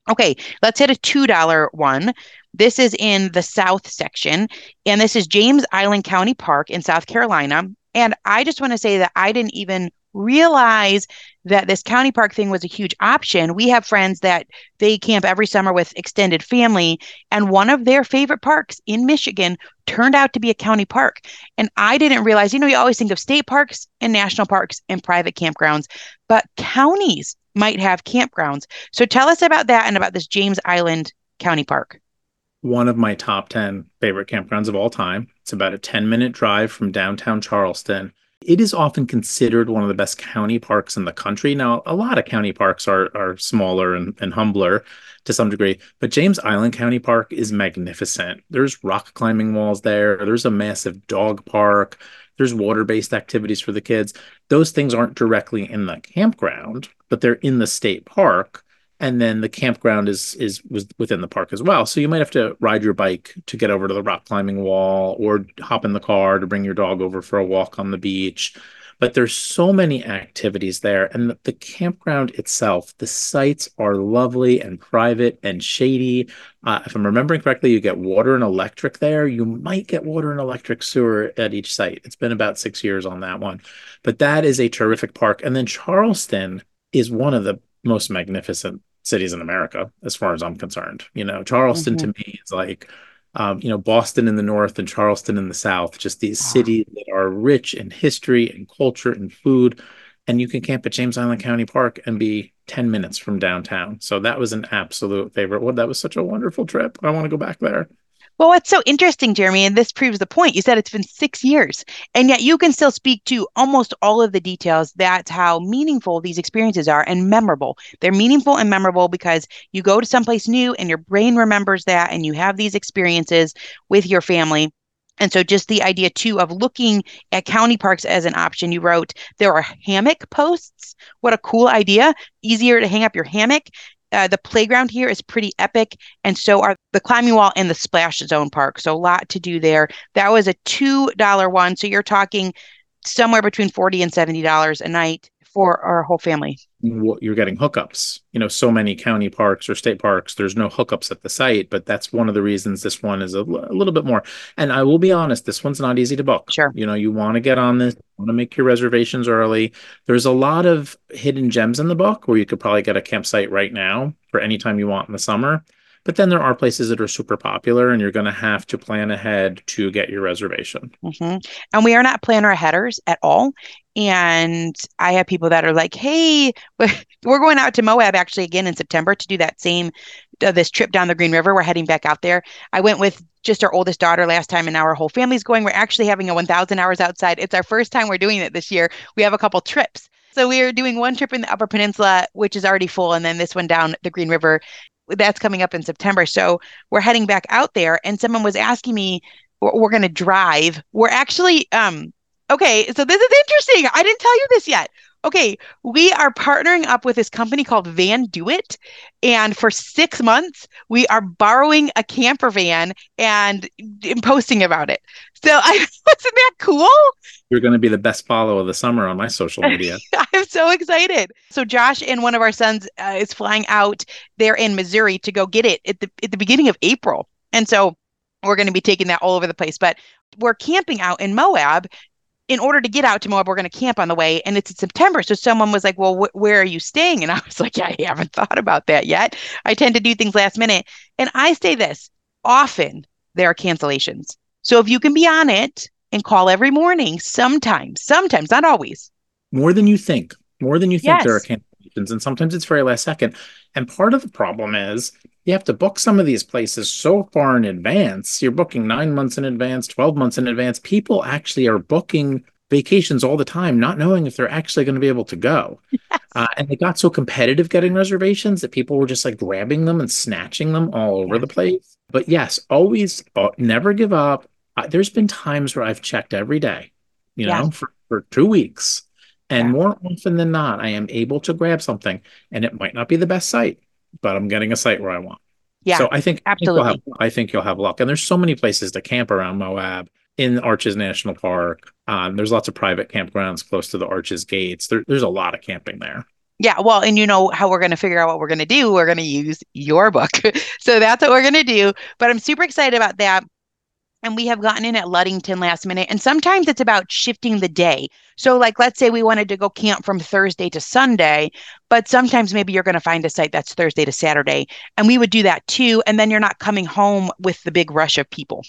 Okay, let's hit a two dollar one. This is in the South section, and this is James Island County Park in South Carolina. And I just want to say that I didn't even realize that this county park thing was a huge option. We have friends that they camp every summer with extended family, and one of their favorite parks in Michigan turned out to be a county park. And I didn't realize, you know, you always think of state parks and national parks and private campgrounds, but counties might have campgrounds. So tell us about that and about this James Island County Park. One of my top ten favorite campgrounds of all time. It's about a ten minute drive from downtown Charleston. It is often considered one of the best county parks in the country. Now, a lot of county parks are, are smaller and, and humbler to some degree, but James Island County Park is magnificent. There's rock climbing walls there. There's a massive dog park. There's water-based activities for the kids. Those things aren't directly in the campground, but they're in the state park. And then the campground is is was within the park as well. So you might have to ride your bike to get over to the rock climbing wall or hop in the car to bring your dog over for a walk on the beach. But there's so many activities there. And the, the campground itself, the sites are lovely and private and shady. Uh, if I'm remembering correctly, you get water and electric there. You might get water and electric sewer at each site. It's been about six years on that one. But that is a terrific park. And then Charleston is one of the most magnificent cities in America, as far as I'm concerned. You know, Charleston Mhm. to me is like, um, you know, Boston in the north and Charleston in the south, just these Ah. cities that are rich in history and culture and food. And you can camp at James Island County Park and be ten minutes from downtown. So that was an absolute favorite. Well, that was such a wonderful trip. I want to go back there. Well, what's so interesting, Jeremy, and this proves the point. You said it's been six years, and yet you can still speak to almost all of the details. That's how meaningful these experiences are and memorable. They're meaningful and memorable because you go to someplace new and your brain remembers that, and you have these experiences with your family. And so, just the idea too of looking at county parks as an option. You wrote there are hammock posts. What a cool idea! Easier to hang up your hammock. Uh, the playground here is pretty epic, and so are the climbing wall and the splash zone park. So a lot to do there. That was a two dollar one. So you're talking somewhere between forty and seventy dollars a night for our whole family. You're getting hookups. You know, so many county parks or state parks, there's no hookups at the site, but that's one of the reasons this one is a, l- a little bit more. And I will be honest, this one's not easy to book. Sure. You know, you want to get on this, you want to make your reservations early. There's a lot of hidden gems in the book where you could probably get a campsite right now for any time you want in the summer. But then there are places that are super popular, and you're going to have to plan ahead to get your reservation. hmm And we are not planner headers at all. And I have people that are like, hey, we're going out to Moab actually again in September to do that same, uh, this trip down the Green River. We're heading back out there. I went with just our oldest daughter last time, and now our whole family's going. We're actually having a one thousand hours outside. It's our first time we're doing it this year. We have a couple trips. So we're doing one trip in the Upper Peninsula, which is already full, and then this one down the Green River. That's coming up in September. So we're heading back out there, and someone was asking me, we're, we're going to drive. We're actually, um, okay, so this is interesting. I didn't tell you this yet. Okay, we are partnering up with this company called Van Do It. And for six months, we are borrowing a camper van and, and posting about it. So I wasn't that cool? You're going to be the best follow of the summer on my social media. I'm so excited. So Josh and one of our sons uh, is flying out there in Missouri to go get it at the at the beginning of April. And so we're going to be taking that all over the place. But we're camping out in Moab. In order to get out to Moab, we're going to camp on the way, and it's in September. So someone was like, well, wh- where are you staying? And I was like, yeah, I haven't thought about that yet. I tend to do things last minute. And I say this often there are cancellations. So if you can be on it and call every morning, sometimes, sometimes, not always. More than you think, more than you think there are Yes. cancellations. And sometimes it's very last second. And part of the problem is you have to book some of these places so far in advance. You're booking nine months in advance, twelve months in advance. People actually are booking vacations all the time, not knowing if they're actually going to be able to go. Uh, and it got so competitive getting reservations that people were just like grabbing them and snatching them all over Yeah. the place. But yes, always uh, never give up. Uh, there's been times where I've checked every day, you Yeah. know, for, for two weeks. And Yeah. more often than not, I am able to grab something, and it might not be the best site, but I'm getting a site where I want. Yeah. So I think, I think you'll have, Absolutely. I think you'll have luck. And there's so many places to camp around Moab in Arches National Park. Um, there's lots of private campgrounds close to the Arches gates. There, there's a lot of camping there. Yeah, well, and you know how we're going to figure out what we're going to do. We're going to use your book. So that's what we're going to do. But I'm super excited about that. And we have gotten in at Ludington last minute. And sometimes it's about shifting the day. So, like, let's say we wanted to go camp from Thursday to Sunday, but sometimes maybe you're going to find a site that's Thursday to Saturday. And we would do that too. And then you're not coming home with the big rush of people.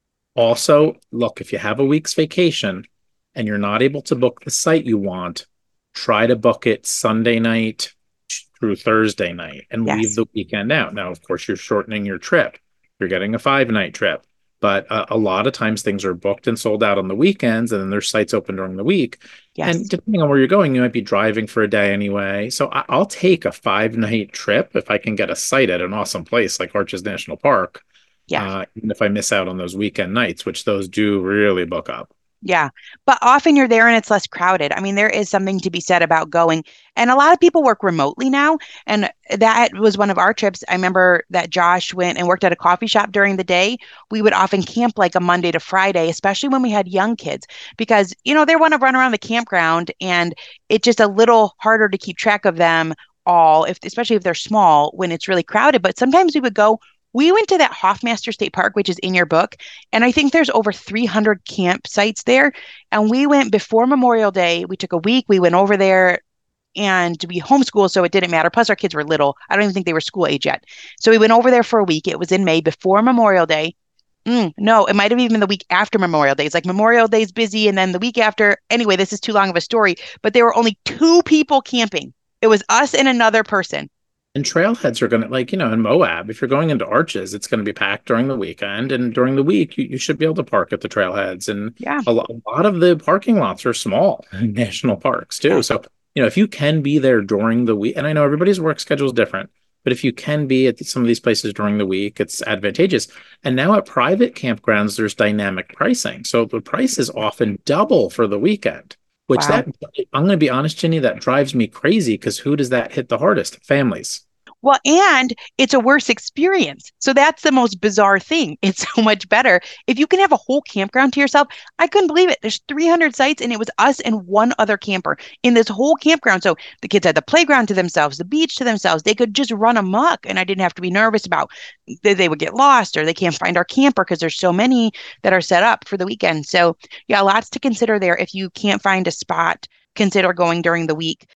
Also, look, if you have a week's vacation and you're not able to book the site you want, try to book it Sunday night through Thursday night and leave Yes. the weekend out. Now, of course, you're shortening your trip. You're getting a five night trip. But uh, a lot of times things are booked and sold out on the weekends, and then there's sites open during the week. Yes. And depending on where you're going, you might be driving for a day anyway. So I- I'll take a five night trip if I can get a site at an awesome place like Arches National Park, Yeah. uh, even if I miss out on those weekend nights, which those do really book up. Yeah. But often you're there and it's less crowded. I mean, there is something to be said about going. And a lot of people work remotely now. And that was one of our trips. I remember that Josh went and worked at a coffee shop during the day. We would often camp like a Monday to Friday, especially when we had young kids, because, you know, they want to run around the campground and it's just a little harder to keep track of them all, if especially if they're small when it's really crowded. But sometimes we would go. We went to that Hoffmaster State Park, which is in your book, and I think there's over three hundred campsites there. And we went before Memorial Day. We took a week. We went over there and we homeschooled, so it didn't matter. Plus, our kids were little. I don't even think they were school age yet. So we went over there for a week. It was in May before Memorial Day. Mm, no, it might have even been the week after Memorial Day. It's like Memorial Day is busy, and then the week after. Anyway, this is too long of a story, but there were only two people camping. It was us and another person. And trailheads are going to, like, you know, in Moab, if you're going into Arches, it's going to be packed during the weekend. And during the week, you, you should be able to park at the trailheads. And Yeah. a lot, a lot of the parking lots are small in national parks, too. Yeah. So, you know, if you can be there during the week, and I know everybody's work schedule is different, but if you can be at some of these places during the week, it's advantageous. And now at private campgrounds, there's dynamic pricing. So the price is often double for the weekend, which Wow. that, I'm going to be honest, Jenny, that drives me crazy because who does that hit the hardest? Families. Well, and it's a worse experience. So that's the most bizarre thing. It's so much better. If you can have a whole campground to yourself, I couldn't believe it. There's three hundred sites and it was us and one other camper in this whole campground. So the kids had the playground to themselves, the beach to themselves. They could just run amok and I didn't have to be nervous about that they would get lost or they can't find our camper because there's so many that are set up for the weekend. So yeah, lots to consider there. If you can't find a spot, consider going during the week.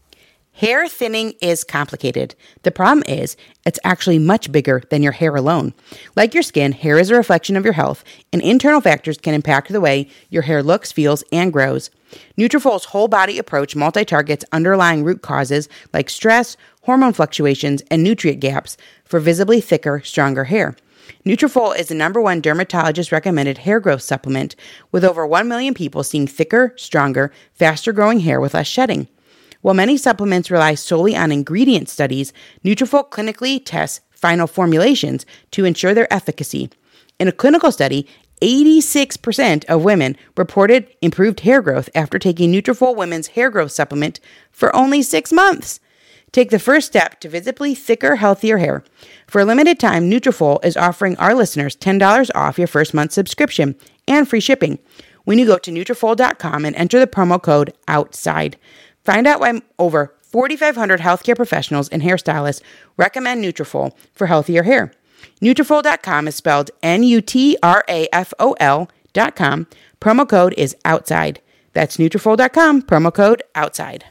Hair thinning is complicated. The problem is, it's actually much bigger than your hair alone. Like your skin, hair is a reflection of your health, and internal factors can impact the way your hair looks, feels, and grows. Nutrafol's whole body approach multi-targets underlying root causes like stress, hormone fluctuations, and nutrient gaps for visibly thicker, stronger hair. Nutrafol is the number one dermatologist-recommended hair growth supplement, with over one million people seeing thicker, stronger, faster-growing hair with less shedding. While many supplements rely solely on ingredient studies, Nutrafol clinically tests final formulations to ensure their efficacy. In a clinical study, eighty-six percent of women reported improved hair growth after taking Nutrafol Women's Hair Growth Supplement for only six months. Take the first step to visibly thicker, healthier hair. For a limited time, Nutrafol is offering our listeners ten dollars off your first month subscription and free shipping when you go to Nutrafol dot com and enter the promo code OUTSIDE. Find out why over forty-five hundred healthcare professionals and hairstylists recommend Nutrafol for healthier hair. Nutrafol dot com is spelled N U T R A F O L dot com. Promo code is OUTSIDE. That's Nutrafol dot com, promo code OUTSIDE.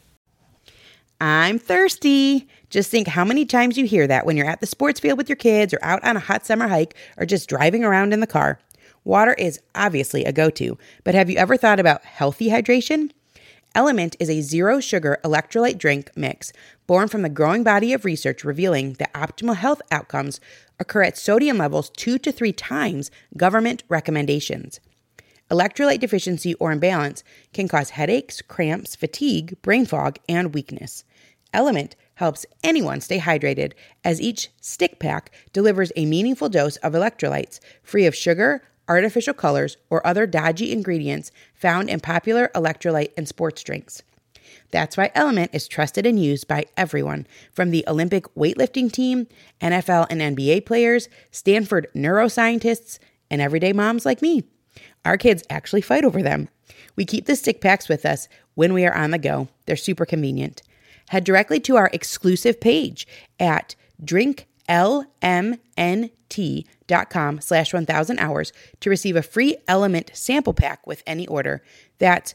I'm thirsty. Just think how many times you hear that when you're at the sports field with your kids or out on a hot summer hike or just driving around in the car. Water is obviously a go-to, but have you ever thought about healthy hydration? Element is a zero-sugar electrolyte drink mix born from the growing body of research revealing that optimal health outcomes occur at sodium levels two to three times government recommendations. Electrolyte deficiency or imbalance can cause headaches, cramps, fatigue, brain fog, and weakness. Element helps anyone stay hydrated as each stick pack delivers a meaningful dose of electrolytes free of sugar, artificial colors, or other dodgy ingredients found in popular electrolyte and sports drinks. That's why Element is trusted and used by everyone, from the Olympic weightlifting team, N F L and N B A players, Stanford neuroscientists, and everyday moms like me. Our kids actually fight over them. We keep the stick packs with us when we are on the go. They're super convenient. head directly to our exclusive page at drinklmnt.com slash 1000 hours to receive a free Element sample pack with any order. That's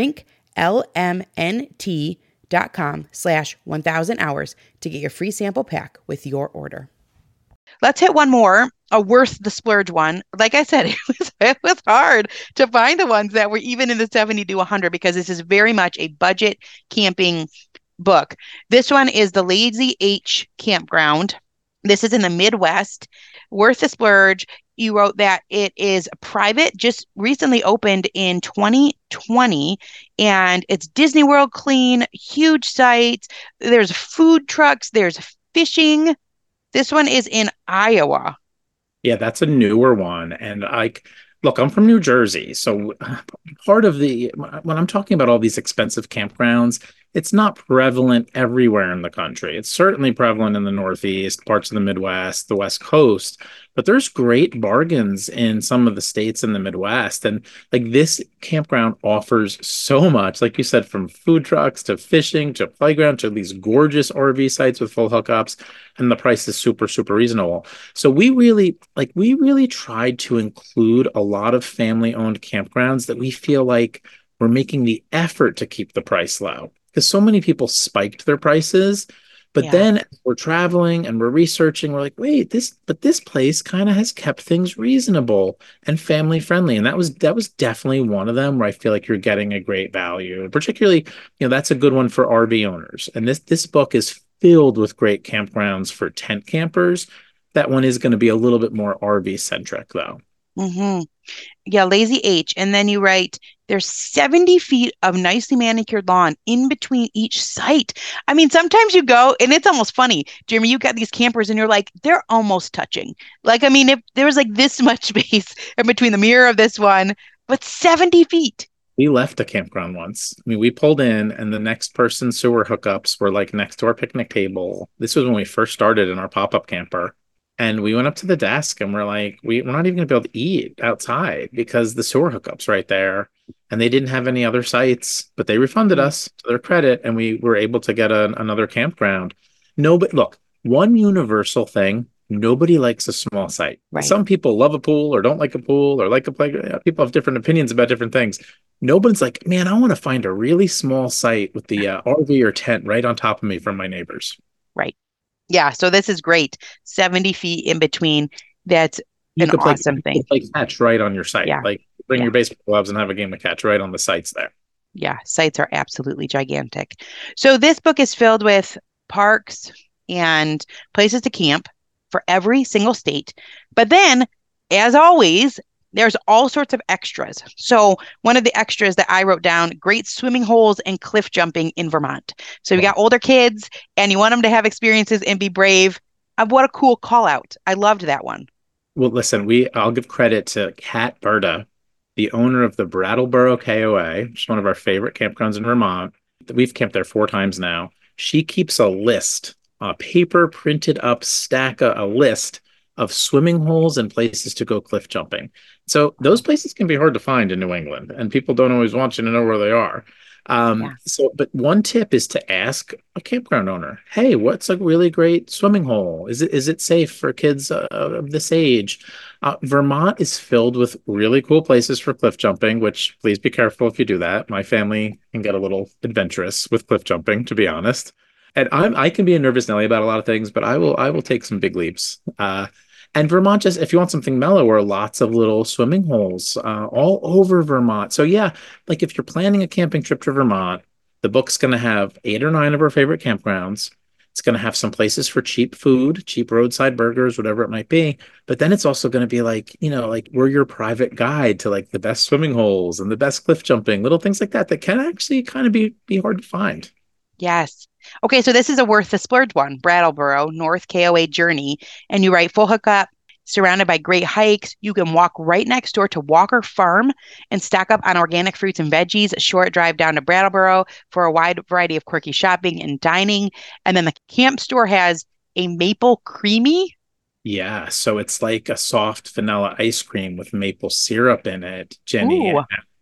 drinklmnt.com slash 1000 hours to get your free sample pack with your order. Let's hit one more, a worth the splurge one. Like I said, it was, it was hard to find the ones that were even in the seventy to one hundred because this is very much a budget camping book. This one is The Lazy H Campground. This is in the Midwest. Worth the splurge. You wrote that it is private, just recently opened in twenty twenty, and it's Disney World clean, huge sites. There's food trucks, there's fishing. This one is in Iowa. Yeah, that's a newer one. And I, look, I'm from New Jersey. So part of the, when I'm talking about all these expensive campgrounds, it's not prevalent everywhere in the country. It's certainly prevalent in the Northeast, parts of the Midwest, the West Coast, but there's great bargains in some of the states in the Midwest. And like this campground offers so much, like you said, from food trucks to fishing to playground to these gorgeous R V sites with full hookups, and the price is super, super reasonable. So we really, like, we really tried to include a lot of family-owned campgrounds that we feel like we're making the effort to keep the price low. Because so many people spiked their prices, but Yeah. then we're traveling and we're researching. We're like, wait, this, but this place kind of has kept things reasonable and family friendly, and that was that was definitely one of them where I feel like you're getting a great value. And particularly, you know, that's a good one for R V owners. And this this book is filled with great campgrounds for tent campers. That one is going to be a little bit more R V centric, though. Mm-hmm. Yeah, Lazy H. And then you write, there's seventy feet of nicely manicured lawn in between each site. I mean, sometimes you go and it's almost funny. Jeremy, you got these campers and you're like, they're almost touching. Like, I mean, if there was like this much space in between the mirror of this one, but seventy feet. We left a campground once. I mean, we pulled in and the next person's sewer hookups were like next to our picnic table. This was when we first started in our pop-up camper. And we went up to the desk and we're like, we, we're not even going to be able to eat outside because the sewer hookup's right there. And they didn't have any other sites, but they refunded us to their credit. And we were able to get a, another campground. No, but look, one universal thing, nobody likes a small site. Right. Some people love a pool or don't like a pool or like a playground. People have different opinions about different things. Nobody's like, man, I want to find a really small site with the uh, R V or tent right on top of me from my neighbors. Right. Yeah, so this is great. seventy feet in between. That's You an could play, awesome you thing. could play catch right on your site. Yeah. Like bring Yeah. your baseball gloves and have a game of catch right on the sites there. Yeah, sites are absolutely gigantic. So this book is filled with parks and places to camp for every single state. But then, as always, there's all sorts of extras. So one of the extras that I wrote down, great swimming holes and cliff jumping in Vermont. So you got older kids and you want them to have experiences and be brave. Uh, what a cool call out. I loved that one. Well, listen, we I'll give credit to Kat Berta, the owner of the Brattleboro K O A, which is one of our favorite campgrounds in Vermont. We've camped there four times now. She keeps a list, a paper printed up stack, a, a list of swimming holes and places to go cliff jumping. So those places can be hard to find in New England, and people don't always want you to know where they are. Um, Yeah. So, but one tip is to ask a campground owner, hey, what's a really great swimming hole? Is it is it safe for kids uh, of this age? Uh, Vermont is filled with really cool places for cliff jumping, which please be careful if you do that. My family can get a little adventurous with cliff jumping, to be honest. And I'm I can be a nervous Nelly about a lot of things, but I will I will take some big leaps. Uh, and Vermont, just if you want something mellower, lots of little swimming holes uh, all over Vermont. So yeah, like if you're planning a camping trip to Vermont, the book's going to have eight or nine of our favorite campgrounds. It's going to have some places for cheap food, cheap roadside burgers, whatever it might be. But then it's also going to be like, you know, like we're your private guide to like the best swimming holes and the best cliff jumping, little things like that that can actually kind of be be hard to find. Yes. Okay, so this is a worth the splurge one, Brattleboro, North K O A Journey. And you write full hookup, surrounded by great hikes. You can walk right next door to Walker Farm and stack up on organic fruits and veggies. A short drive down to Brattleboro for a wide variety of quirky shopping and dining. And then the camp store has a maple creamy. Yeah, so it's like a soft vanilla ice cream with maple syrup in it, Jenny. Ooh.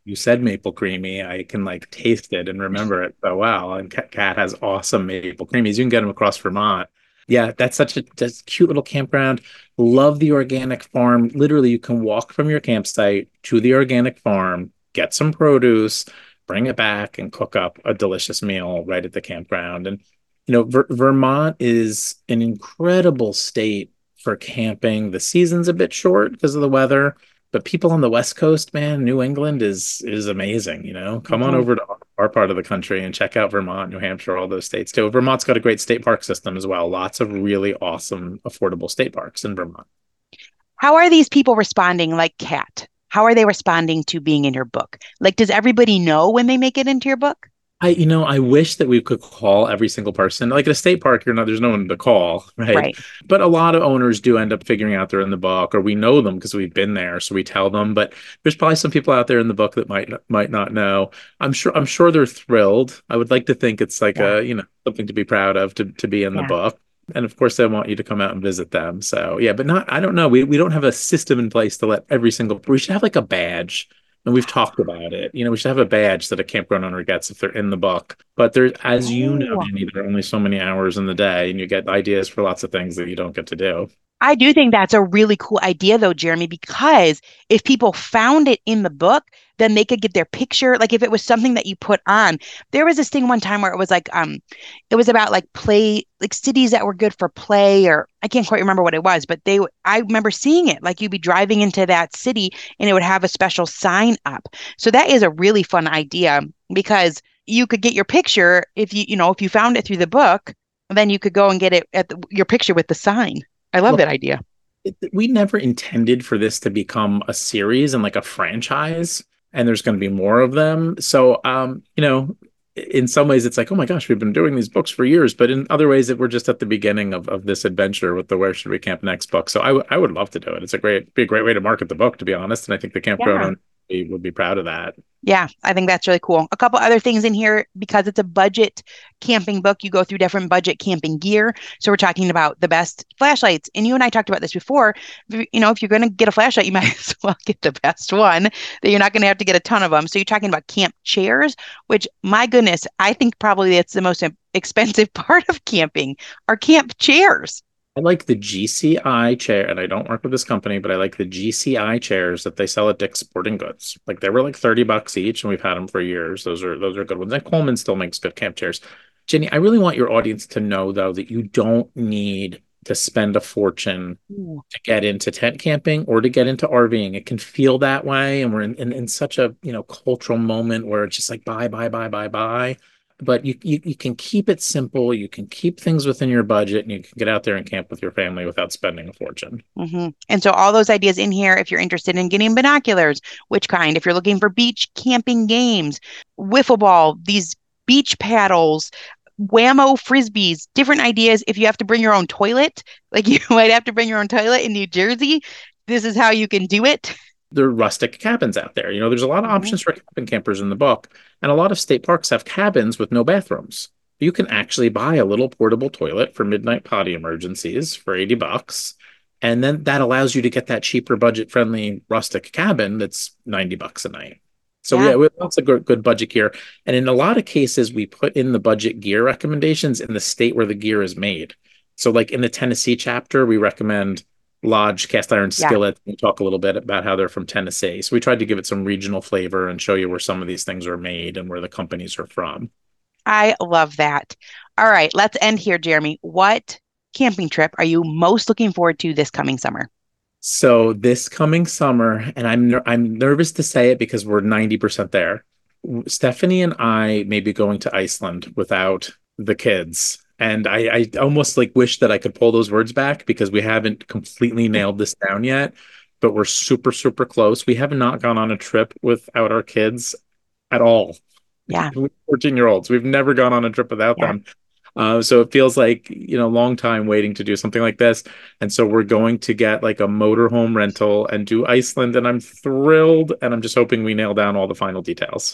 you said maple creamy, I can like taste it and remember it so well. And Cat has awesome maple creamies. You can get them across Vermont. Yeah, that's such a just cute little campground. Love the organic farm. Literally, you can walk from your campsite to the organic farm, get some produce, bring it back, and cook up a delicious meal right at the campground. And you know, Ver Vermont is an incredible state for camping. The season's a bit short because of the weather, but people on the West Coast, man, New England is is amazing. You know, come on Mhm. over to our part of the country and check out Vermont, New Hampshire, all those states too. Vermont's got a great state park system as well. Lots of really awesome, affordable state parks in Vermont. How are these people responding like Kat? How are they responding to being in your book? Like, does everybody know when they make it into your book? I, you know, I wish that we could call every single person. Like at a state park, you're not, there's no one to call, right? Right. But a lot of owners do end up figuring out they're in the book, or we know them because we've been there, so we tell them. But there's probably some people out there in the book that might might not know. I'm sure I'm sure they're thrilled. I would like to think it's like Yeah. a, you know, something to be proud of to to be in the Yeah. book. And of course, they want you to come out and visit them. So yeah, but not, I don't know. We we don't have a system in place to let every single, we should have like a badge. And we've talked about it. You know, we should have a badge that a campground owner gets if they're in the book. But there, as you know, Oh. Jenny, there are only so many hours in the day, and you get ideas for lots of things that you don't get to do. I do think that's a really cool idea, though, Jeremy, because if people found it in the book, then they could get their picture. Like if it was something that you put on, there was this thing one time where it was like, um, it was about like play, like cities that were good for play, or I can't quite remember what it was, but they, I remember seeing it. Like you'd be driving into that city and it would have a special sign up. So that is a really fun idea because you could get your picture if you, you know, if you found it through the book, then you could go and get it at the, your picture with the sign. I love Well, that idea. it, we never intended for this to become a series and like a franchise, and there's going to be more of them. So, um, you know, in some ways it's like, oh my gosh, we've been doing these books for years, but in other ways that we're just at the beginning of, of this adventure with the Where Should We Camp Next book. So I, I would love to do it. It's a great, be a great way to market the book, to be honest. And I think the campground Yeah. owner would be, would be proud of that. Yeah, I think that's really cool. A couple other things in here because it's a budget camping book. You go through different budget camping gear. So we're talking about the best flashlights. And you and I talked about this before. You know, if you're going to get a flashlight, you might as well get the best one that you're not going to have to get a ton of them. So you're talking about camp chairs, which my goodness, I think probably that's the most expensive part of camping are camp chairs. I like the G C I chair, and I don't work with this company, but I like the G C I chairs that they sell at Dick's Sporting Goods. Like they were like thirty bucks each, and we've had them for years. Those are those are good ones. And Coleman still makes good camp chairs. Jenny, I really want your audience to know though that you don't need to spend a fortune Ooh. to get into tent camping or to get into RVing. It can feel that way, and we're in, in, in such a, you know, cultural moment where it's just like buy, buy, buy, buy, buy. But you, you you can keep it simple. You can keep things within your budget, and you can get out there and camp with your family without spending a fortune. Mm-hmm. And so all those ideas in here, if you're interested in getting binoculars, which kind, if you're looking for beach camping games, wiffle ball, these beach paddles, whammo frisbees, different ideas. If you have to bring your own toilet, like you might have to bring your own toilet in New Jersey, this is how you can do it. There are rustic cabins out there. You know, there's a lot of Mhm. options for camping campers in the book. And a lot of state parks have cabins with no bathrooms. You can actually buy a little portable toilet for midnight potty emergencies for eighty bucks. And then that allows you to get that cheaper, budget friendly rustic cabin that's ninety bucks a night. So Yeah. yeah, we have lots of good, good budget gear. And in a lot of cases, we put in the budget gear recommendations in the state where the gear is made. So like in the Tennessee chapter, we recommend Lodge cast iron Yeah. skillet. We talk a little bit about how they're from Tennessee. So we tried to give it some regional flavor and show you where some of these things are made and where the companies are from. I love that. All right, let's end here, Jeremy. What camping trip are you most looking forward to this coming summer? So this coming summer, and I'm ner- I'm nervous to say it because we're ninety percent there. Stephanie and I may be going to Iceland without the kids. And I, I almost like wish that I could pull those words back because we haven't completely nailed this down yet, but we're super, super close. We have not gone on a trip without our kids at all. Yeah. fourteen year olds. We've never gone on a trip without Yeah. them. Uh, so it feels like, you know, long time waiting to do something like this. And so we're going to get like a motorhome rental and do Iceland. And I'm thrilled. And I'm just hoping we nail down all the final details.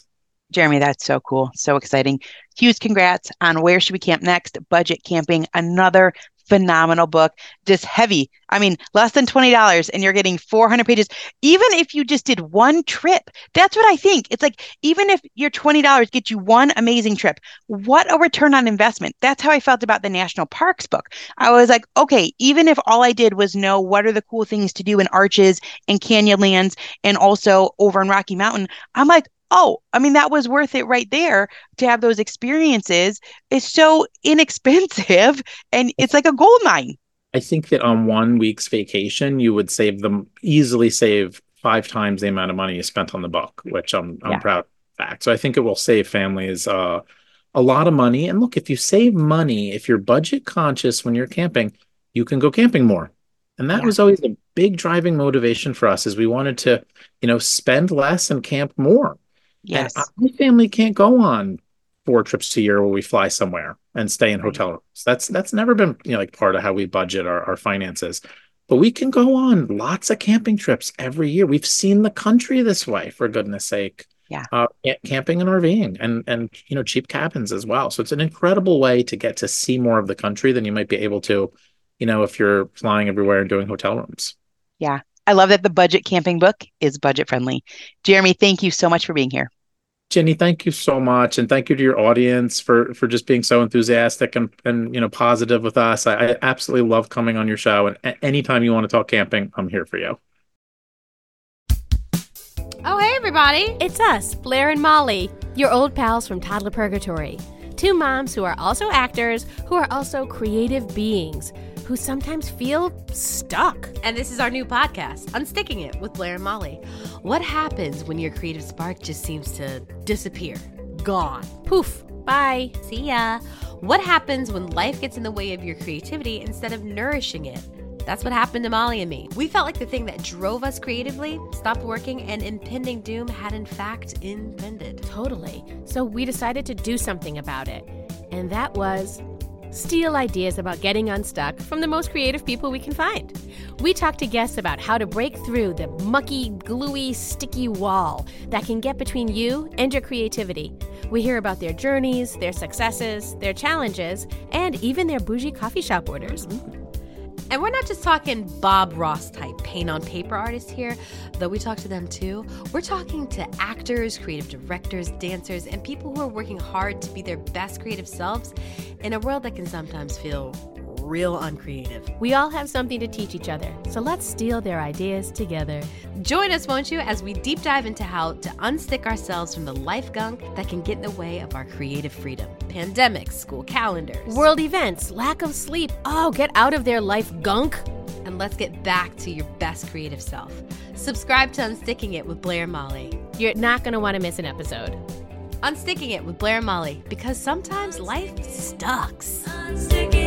Jeremy, that's so cool. So exciting. Huge congrats on Where Should We Camp Next? Budget Camping, another phenomenal book. Just heavy. I mean, less than twenty dollars and you're getting four hundred pages. Even if you just did one trip, that's what I think. It's like, even if your twenty dollars gets you one amazing trip, what a return on investment. That's how I felt about the National Parks book. I was like, okay, even if all I did was know what are the cool things to do in Arches and Canyonlands and also over in Rocky Mountain, I'm like, oh, I mean, that was worth it right there to have those experiences. It's so inexpensive and it's like a gold mine. I think that on one week's vacation, you would save them easily save five times the amount of money you spent on the book, which I'm, I'm yeah. proud of the fact. So I think it will save families uh, a lot of money. And look, if you save money, if you're budget conscious when you're camping, you can go camping more. And that yeah. was always a big driving motivation for us, is we wanted to, you know, spend less and camp more. Yes. And my family can't go on four trips a year where we fly somewhere and stay in hotel rooms. That's that's never been, you know, like part of how we budget our, our finances. But we can go on lots of camping trips every year. We've seen the country this way, for goodness sake. Yeah. Uh, camping and RVing and and you know, cheap cabins as well. So it's an incredible way to get to see more of the country than you might be able to, you know, if you're flying everywhere and doing hotel rooms. Yeah. I love that the budget camping book is budget friendly. Jeremy, thank you so much for being here. Jenny, thank you so much. And thank you to your audience for, for just being so enthusiastic and, and, you know, positive with us. I, I absolutely love coming on your show. And a- anytime you want to talk camping, I'm here for you. Oh, hey, everybody. It's us, Blair and Molly, your old pals from Toddler Purgatory. Two moms who are also actors, who are also creative beings, who sometimes feel stuck. And this is our new podcast, Unsticking It with Blair and Molly. What happens when your creative spark just seems to disappear? Gone. Poof. Bye. See ya. What happens when life gets in the way of your creativity instead of nourishing it? That's what happened to Molly and me. We felt like the thing that drove us creatively stopped working, and impending doom had in fact impended. Totally. So we decided to do something about it. And that was steal ideas about getting unstuck from the most creative people we can find. We talk to guests about how to break through the mucky, gluey, sticky wall that can get between you and your creativity. We hear about their journeys, their successes, their challenges, and even their bougie coffee shop orders. And we're not just talking Bob Ross type paint on paper artists here, though we talk to them too. We're talking to actors, creative directors, dancers, and people who are working hard to be their best creative selves in a world that can sometimes feel real uncreative. We all have something to teach each other, so let's steal their ideas together. Join us, won't you, as we deep dive into how to unstick ourselves from the life gunk that can get in the way of our creative freedom. Pandemics, school calendars, world events, lack of sleep. Oh, get out of their life gunk. And let's get back to your best creative self. Subscribe to Unsticking It with Blair and Molly. You're not going to want to miss an episode. Unsticking It with Blair and Molly, because sometimes life sucks. Unsticking